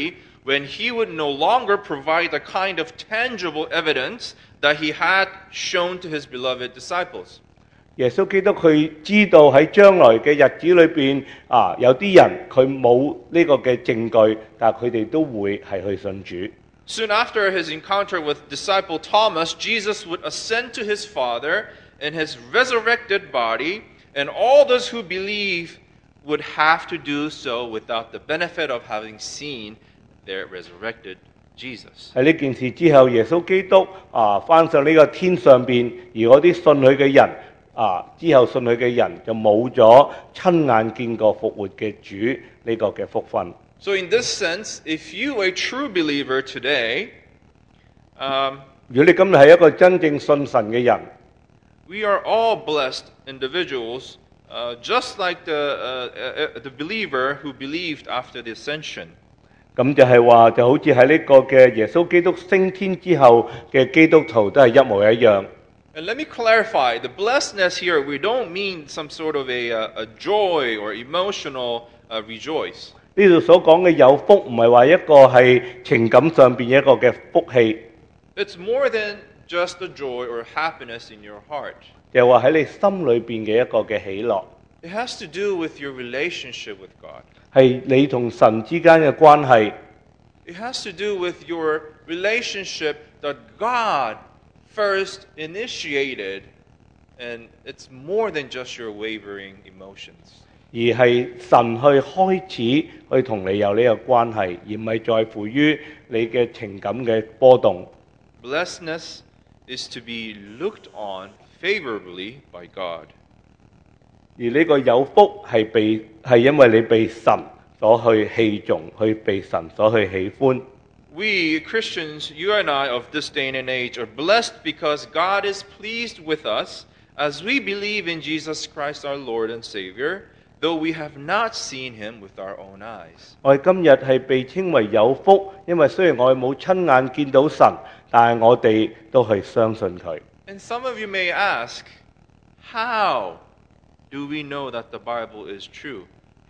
when he would no longer provide the kind of tangible evidence that he had shown to his beloved disciples. 耶穌基督佢知道喺將來嘅日子裏邊啊，有啲人佢冇呢個嘅證據，但係佢哋都會係去信主。 Soon after his encounter with disciple Thomas, Jesus would ascend to his Father in his resurrected body, and all those who believe would have to do so without the benefit of having seen their resurrected Jesus. 喺呢件事之後，耶穌基督啊翻上呢個天上邊，而嗰啲信佢嘅人啊之後信佢嘅人就冇咗親眼見過復活嘅主呢個嘅福分。 So in this sense, if you a true believer today, um, 如果你今日係一個真正信神嘅人， we are all blessed individuals, uh, just like the, uh, uh, the believer who believed after the ascension. 咁就係話就好似喺呢個嘅耶穌基督升天之後嘅基督徒都係一模一樣。 And let me clarify, the blessedness here, we don't mean some sort of a, uh, a joy or emotional uh, rejoice. 呢度所講嘅有福唔係話一個係情感上邊一個嘅福氣， It's more than just a joy or happiness in your heart. 就係話喺你心裏邊嘅一個嘅喜樂， It has to do with your relationship with God. 係你同神之間嘅關係， It has to do with your relationship that God first initiated, and it's more than just your wavering emotions. 而係神去開始去同你有呢個關係，而唔係在乎於你嘅情感嘅波動。 Blessedness is to be looked on favorably by God. 而呢個有福係被係因為你被神所去器重，去被神所去喜歡。 We Christians, you and I of this day and age, are blessed because God is pleased with us as we believe in Jesus Christ our Lord and Savior, though we have not seen him with our own eyes. 我哋今日係被稱為有福，因為雖然我哋冇親眼見到神，但係我哋都係相信佢。 And some of you may ask, how do we know that the Bible is true?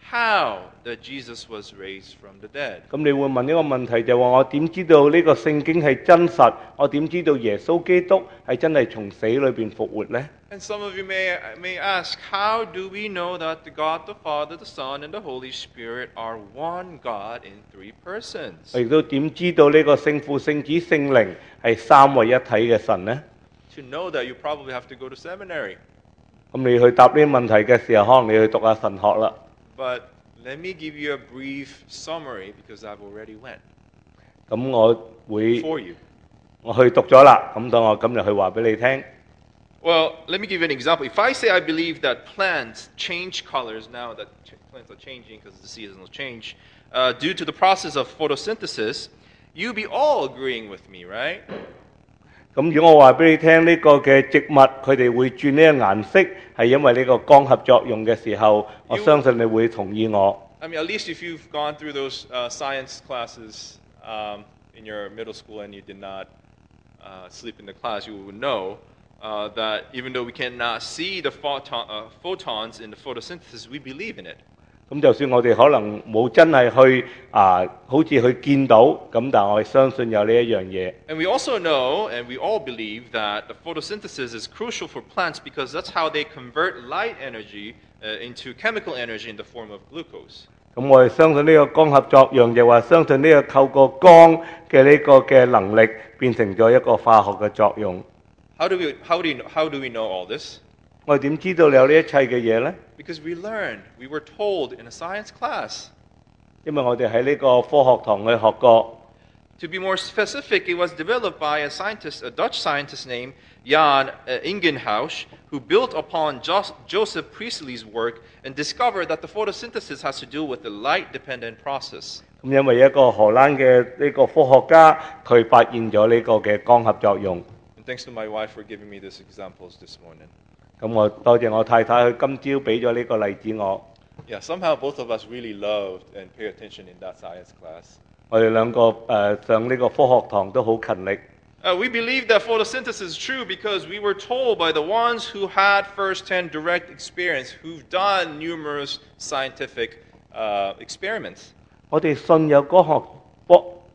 How that Jesus was raised from the dead? 咁你會問一個問題就係話：我點知道呢個聖經係真實？我點知道耶穌基督係真係從死裏邊復活呢？ And some of you may, may ask, how do we know that the God the Father, the Son, and the Holy Spirit are one God in three persons? 我亦都點知道呢個聖父、聖子、聖靈係三位一體嘅神呢？ To know that, you probably have to go to seminary. 咁你去答呢啲問題嘅時候，可能你去讀下神學啦。 But let me give you a brief summary because I've already went 咁我會 for you. 我去讀咗啦，咁等我今日去話俾你聽。 Well, let me give you an example. If I say I believe that plants change colors now that ch- plants are changing because the seasons change uh, due to the process of photosynthesis, you'll be all agreeing with me, right? 咁如果我話俾你聽，呢、個嘅植物佢哋會轉呢個顏色，係因為呢個光合作用嘅時候，我相信你會同意我。 I mean, at least if you've gone through those uh, science classes um, in your middle school and you did not uh, sleep in the class, you would know uh, that even though we cannot see the photon, uh, photons in the photosynthesis, we believe in it. 咁就算我哋可能冇真係去啊，好似去見到咁，但我哋相信有呢一樣嘢。 And we also know, and we all believe, that the photosynthesis is crucial for plants because that's how they convert light energy uh, into chemical energy in the form of glucose. 咁我哋相信呢個光合作用，就話相信呢個透過光嘅呢個嘅能力，變成咗一個化學嘅作用。 How do we, how do you, how do we know all this? 我哋點知道你有呢一切嘅嘢呢？ Because we learned, we were told in a science class. 因為我哋喺呢個科學堂去學過。 To be more specific, it was developed by a scientist, a Dutch scientist named Jan uh, Ingenhousz, who built upon Jos- Joseph Priestley's work and discovered that the photosynthesis has to do with the light-dependent process. 咁因為一個荷蘭嘅呢個科學家，佢發現咗呢個嘅光合作用。 And thanks to my wife for giving me these examples this morning. 咁我多謝我太太，佢今朝俾咗呢個例子我。 Yeah, somehow both of us really loved and paid attention in that science class. 我哋兩個誒、呃、上呢個科學堂都好勤力。 Uh, we believe that photosynthesis is true because we were told by the ones who had first-hand direct experience, who've done numerous scientific uh, experiments. 我哋信有科學科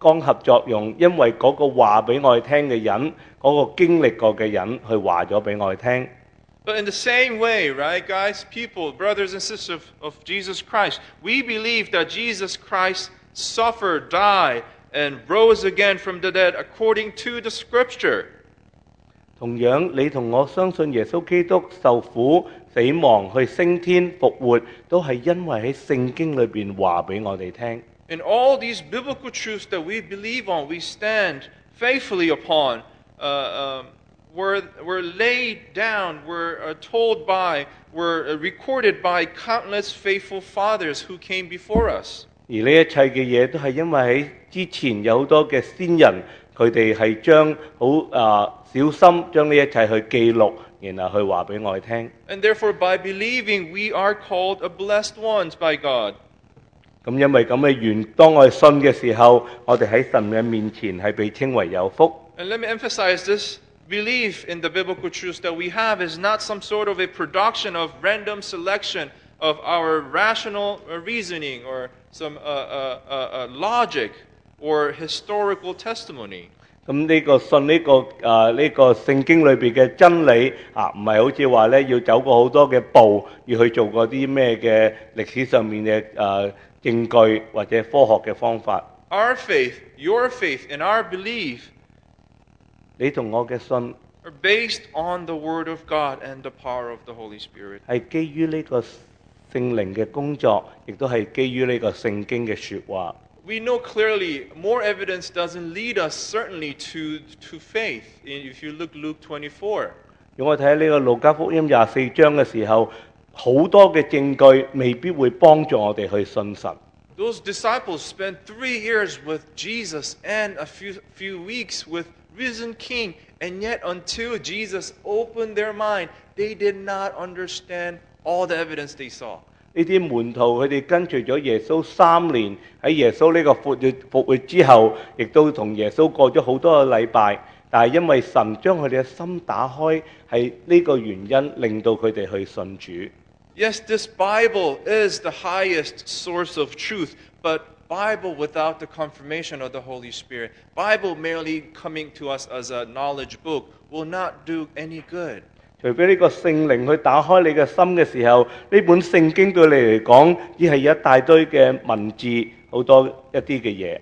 光合作用，因為嗰個話俾我哋聽嘅人，嗰、個經歷過嘅人去話咗俾我哋聽。 But in the same way, right, guys, people, brothers and sisters of, of Jesus Christ, we believe that Jesus Christ suffered, died, and rose again from the dead according to the Scripture. 同樣，你同我相信耶穌基督受苦、死亡、去升天、復活，都係因為喺聖經裏邊話俾我哋聽。 In all these biblical truths that we believe on, we stand faithfully upon, uh, um, were, were laid down, were uh, told by, were uh, recorded by countless faithful fathers who came before us. 而呢一切嘅嘢都係因為喺之前有好多嘅先人，佢哋係將好啊小心將呢一切去記錄，然後去話俾我哋聽。 And therefore, by believing, we are called a blessed ones by God. 咁因為咁嘅緣，當我哋信嘅時候，我哋喺神嘅面前係被稱為有福。 And let me emphasize this. Belief in the biblical truths that we have is not some sort of a production of random selection of our rational uh, reasoning or some uh, uh, uh, uh, logic or historical testimony. 咁呢個信呢、個啊呢、個聖經裏邊嘅真理啊，唔係好似話咧要走過好多嘅步，要去做嗰啲咩嘅歷史上面嘅啊證據或者科學嘅方法。 Our faith, your faith, and our belief 你同我嘅信 are based on the Word of God and the power of the Holy Spirit. 係基於呢個聖靈嘅工作，亦都係基於呢個聖經嘅説話。 We know clearly more evidence doesn't lead us certainly to, to faith. If you look Luke twenty-four. 如果我睇呢個路加福音廿四章嘅時候，好多嘅證據未必會幫助我哋去信神。 Those disciples spent three years with Jesus and a few, few weeks with risen King, and yet until Jesus opened their mind, they did not understand all the evidence they saw. 呢啲門徒佢哋跟隨咗耶穌三年，喺耶穌呢個復活復活之後，亦都同耶穌過咗好多個禮拜。但係因為神將佢哋嘅心打開，係呢個原因令到佢哋去信主。 Yes, this Bible is the highest source of truth, but Bible without the confirmation of the Holy Spirit, Bible merely coming to us as a knowledge book, will not do any good. 除非呢個聖靈去打開你嘅心嘅時候，呢本聖經對你嚟講，只係一大堆嘅文字，好多一啲嘅嘢。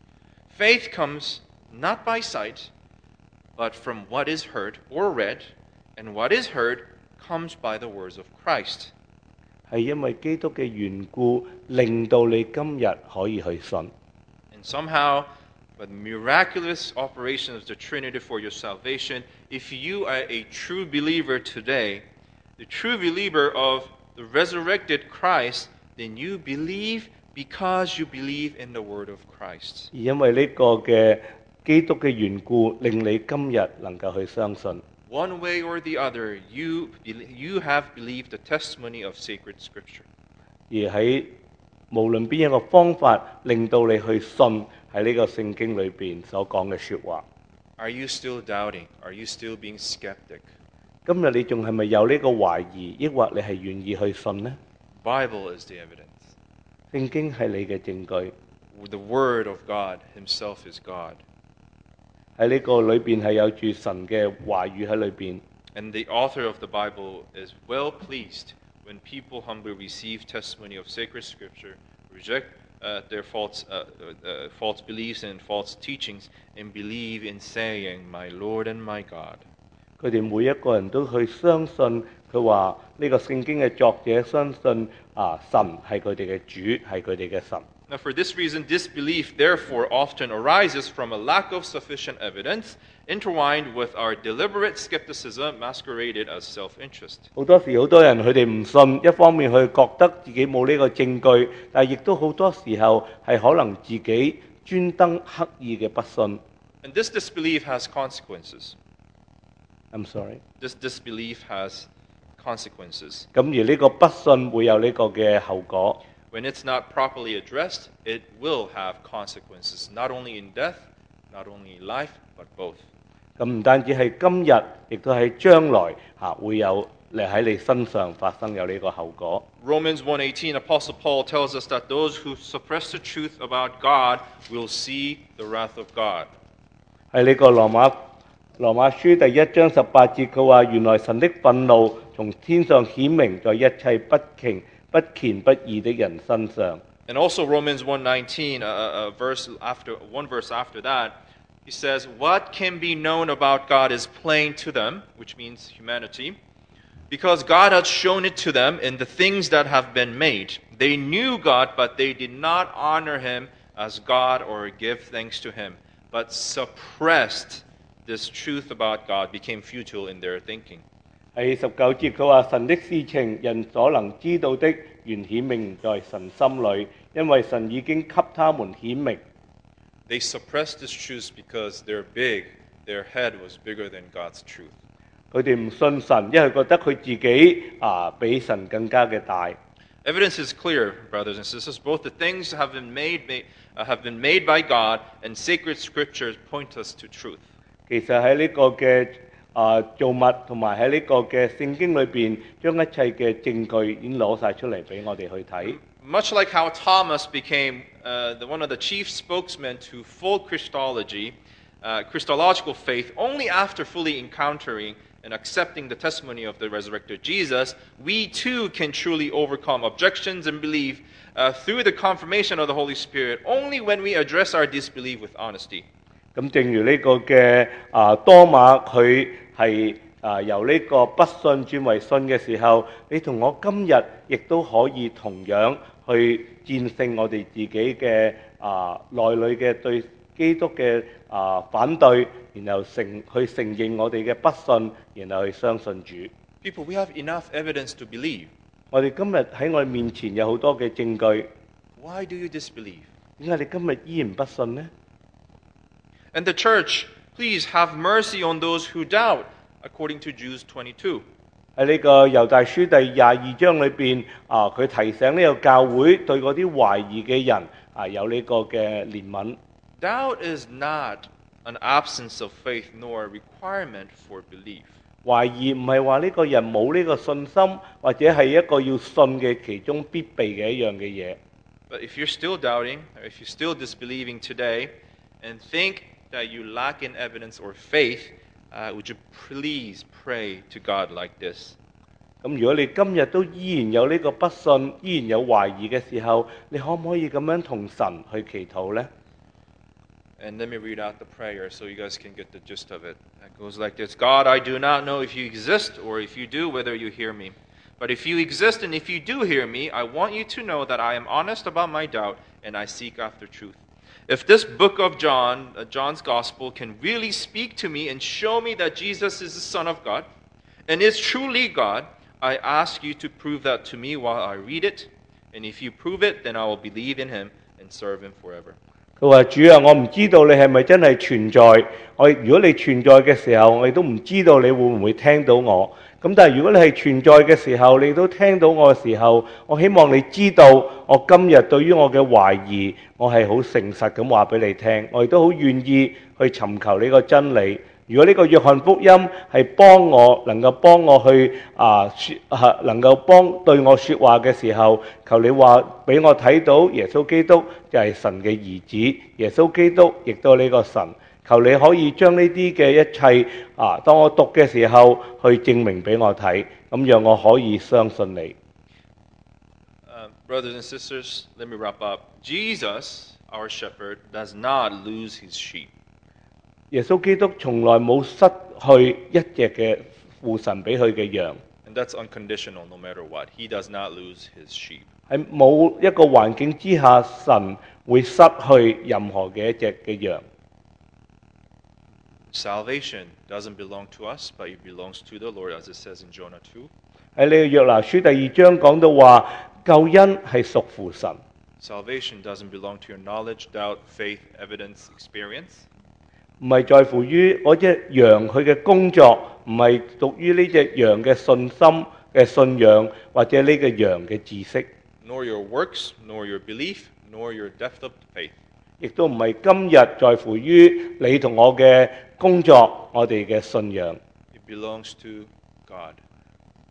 Faith comes not by sight, but from what is heard or read, and what is heard comes by the words of Christ. 係因為基督嘅緣故，令到你今日可以去信。 And somehow, by the miraculous operation of the Trinity for your salvation, if you are a true believer today, the true believer of the resurrected Christ, then you believe because you believe in the word of Christ. 而因為呢個嘅基督嘅緣故，令你今日能夠去相信。 One way or the other, you, you have believed the testimony of sacred Scripture. 而喺無論邊一個方法，令到你去信喺呢個聖經裏邊所講嘅説話。 Are you still doubting? Are you still being skeptic? 今日你仲係咪有呢個懷疑，抑或你係願意去信呢？ Bible is the evidence. 聖經係你嘅證據， The Word of God Himself is God. 喺呢個裏邊係有住神嘅話語喺裏邊。 And the author of the Bible is well pleased when people humbly receive testimony of sacred Scripture, reject uh, their false, uh, uh, false beliefs and false teachings, and believe in saying, "My Lord and my God." 佢哋每一個人都去相信佢話呢個聖經嘅作者相信啊神係佢哋嘅主，係佢哋嘅神。 Now, for this reason, disbelief therefore often arises from a lack of sufficient evidence, intertwined with our deliberate skepticism masqueraded as self-interest. 好多時好多人佢哋唔信，一方面佢覺得自己冇呢個證據，但係亦都好多時候係可能自己專登刻意嘅不信。 And this disbelief has consequences. I'm sorry。 This disbelief has consequences. 咁而呢個不信會有呢個嘅後果。 When it's not properly addressed, it will have consequences, not only in death, not only in life, but both. 咁唔單止係今日，亦都係將來嚇會有嚟喺你身上發生有呢個後果。 Romans one eighteen, Apostle Paul tells us that those who suppress the truth about God will see the wrath of God. 喺呢個羅馬羅馬書第一章十八節，佢話：原來神的憤怒從天上顯明在一切不虔不虔不義的人身上。 And also Romans one nineteen, a, a verse after one verse after that, he says, "What can be known about God is plain to them," which means humanity, "because God has shown it to them in the things that have been made. They knew God, but they did not honor him as God or give thanks to him, but suppressed this truth about God, became futile in their thinking." 喺十九節佢話：神的事情人所能知道的，原顯明在神心裏，因為神已經給他們顯明。 They suppressed this truth because they're big. Their head was bigger than God's truth. 佢哋唔信神，因為覺得佢自己啊比神更加嘅大。 Evidence is clear, brothers and sisters. Both the things have been made, made uh, have been made by God, and sacred scriptures point us to truth. 其實喺呢個嘅啊造物同埋喺呢個嘅聖經裏邊，將一切嘅證據已經攞晒出嚟俾我哋去睇。 Much like how Thomas became uh, the, one of the chief spokesmen to full Christology, uh, Christological faith, only after fully encountering and accepting the testimony of the resurrected Jesus, we too can truly overcome objections and belief uh, through the confirmation of the Holy Spirit, only when we address our disbelief with honesty. 咁正如呢個嘅啊多馬佢係啊由呢個不信轉為信嘅時候，你同我今日亦都可以同樣去戰勝我哋自己嘅啊內裏嘅對基督嘅啊反對，然後承去承認我哋嘅不信，然後去相信主。 People, we have enough evidence to believe. 我哋今日喺我哋面前有好多嘅證據， Why do you disbelieve? 點解你今日依然不信呢？ And the church, please have mercy on those who doubt, according to Jude twenty-two. 喺呢個猶大書第廿二章裏邊啊，佢提醒呢個教會對嗰啲懷疑嘅人啊有呢個嘅憐憫。 Doubt is not an absence of faith nor a requirement for belief. 懷疑唔係話呢個人冇呢個信心，或者係一個要信嘅其中必備嘅一樣嘅嘢。 But if you're still doubting, or if you're still disbelieving today, and think that you lack in evidence or faith, uh, would you please pray to God like this? 咁如果你今日都依然有呢個不信，依然有懷疑嘅時候，你可唔可以咁樣同神去祈禱呢？ And let me read out the prayer so you guys can get the gist of it. It goes like this: God, I do not know if you exist, or if you do, whether you hear me. But if you exist and if you do hear me, I want you to know that I am honest about my doubt and I seek after truth. If this book of John, uh, John's Gospel, can really speak to me and show me that Jesus is the Son of God and is truly God, I ask you to prove that to me while I read it. And if you prove it, then I will believe in him and serve him forever. 佢話：主啊，我唔知道你係咪真係存在。我如果你存在嘅時候，我亦都唔知道你會唔會聽到我。咁但係如果你係存在嘅時候，你都聽到我嘅時候，我希望你知道，我今日對於我嘅懷疑，我係好誠實咁話俾你聽。我亦都好願意去尋求呢個真理。如果呢個約翰福音係幫我能夠幫我去啊説啊能夠幫對我説話嘅時候，求你話俾我睇到耶穌基督就係神嘅兒子，耶穌基督亦都係呢個神。求你可以將呢啲嘅一切啊，當我讀嘅時候去證明俾我睇，咁讓我可以相信你。 Uh, brothers and sisters, let me wrap up. Jesus, our shepherd, does not lose his sheep. 耶穌基督從來冇失去一隻嘅父神俾佢嘅羊， And that's unconditional no matter what. He does not lose his sheep. 喺冇一個環境之下，神會失去任何嘅一隻嘅羊。 Salvation doesn't belong to us, but it belongs to the Lord, as it says in Jonah two. 喺呢個約拿書第二章講到話，救恩係屬乎神， Salvation doesn't belong to your knowledge, doubt, faith, evidence, experience. 唔係在乎於嗰隻羊佢嘅工作，唔係屬於呢隻羊嘅信心嘅信仰，或者呢個羊嘅知識， Nor your works, nor your belief, nor your depth of faith. 亦都唔係今日在乎於你同我嘅工作，我哋嘅信仰 It belongs to God.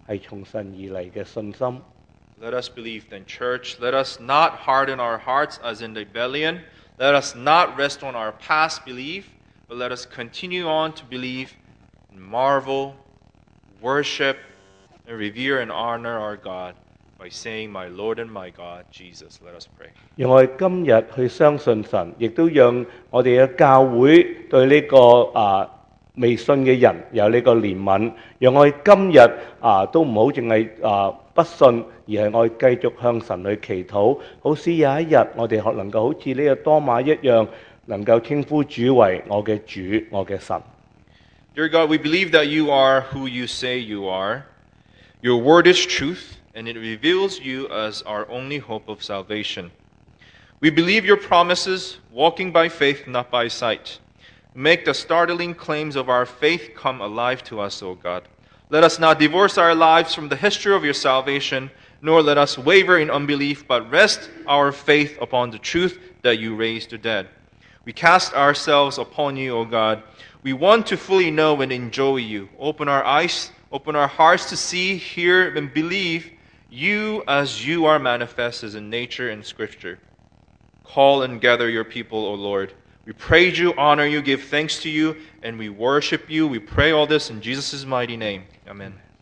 係從神而嚟嘅信心。 Let us believe then, church. Let us not harden our hearts as in rebellion. Let us not rest on our past belief, but let us continue on to believe and marvel, worship, and revere and honor our God by saying, My Lord and my God, Jesus. Let us pray. 讓我哋今日去相信神，亦都讓我哋嘅教會對呢、個啊未信嘅人有呢個憐憫，讓我哋今日啊都唔好淨係啊不信，而係我哋繼續向神去祈禱，好使有一日我哋可能夠好似呢個多馬一樣，能夠稱呼主為我嘅主、我嘅神。 Dear God, we believe that you are who you say you are. Your word is truth, and it reveals you as our only hope of salvation. We believe your promises, walking by faith, not by sight. Make the startling claims of our faith come alive to us, O God. Let us not divorce our lives from the history of your salvation, nor let us waver in unbelief, but rest our faith upon the truth that you raised the dead. We cast ourselves upon you, O God. We want to fully know and enjoy you. Open our eyes, open our hearts to see, hear, and believe you as you are manifest as in nature and Scripture. Call and gather your people, O Lord. We praise you, honor you, give thanks to you, and we worship you. We pray all this in Jesus' mighty name. Amen.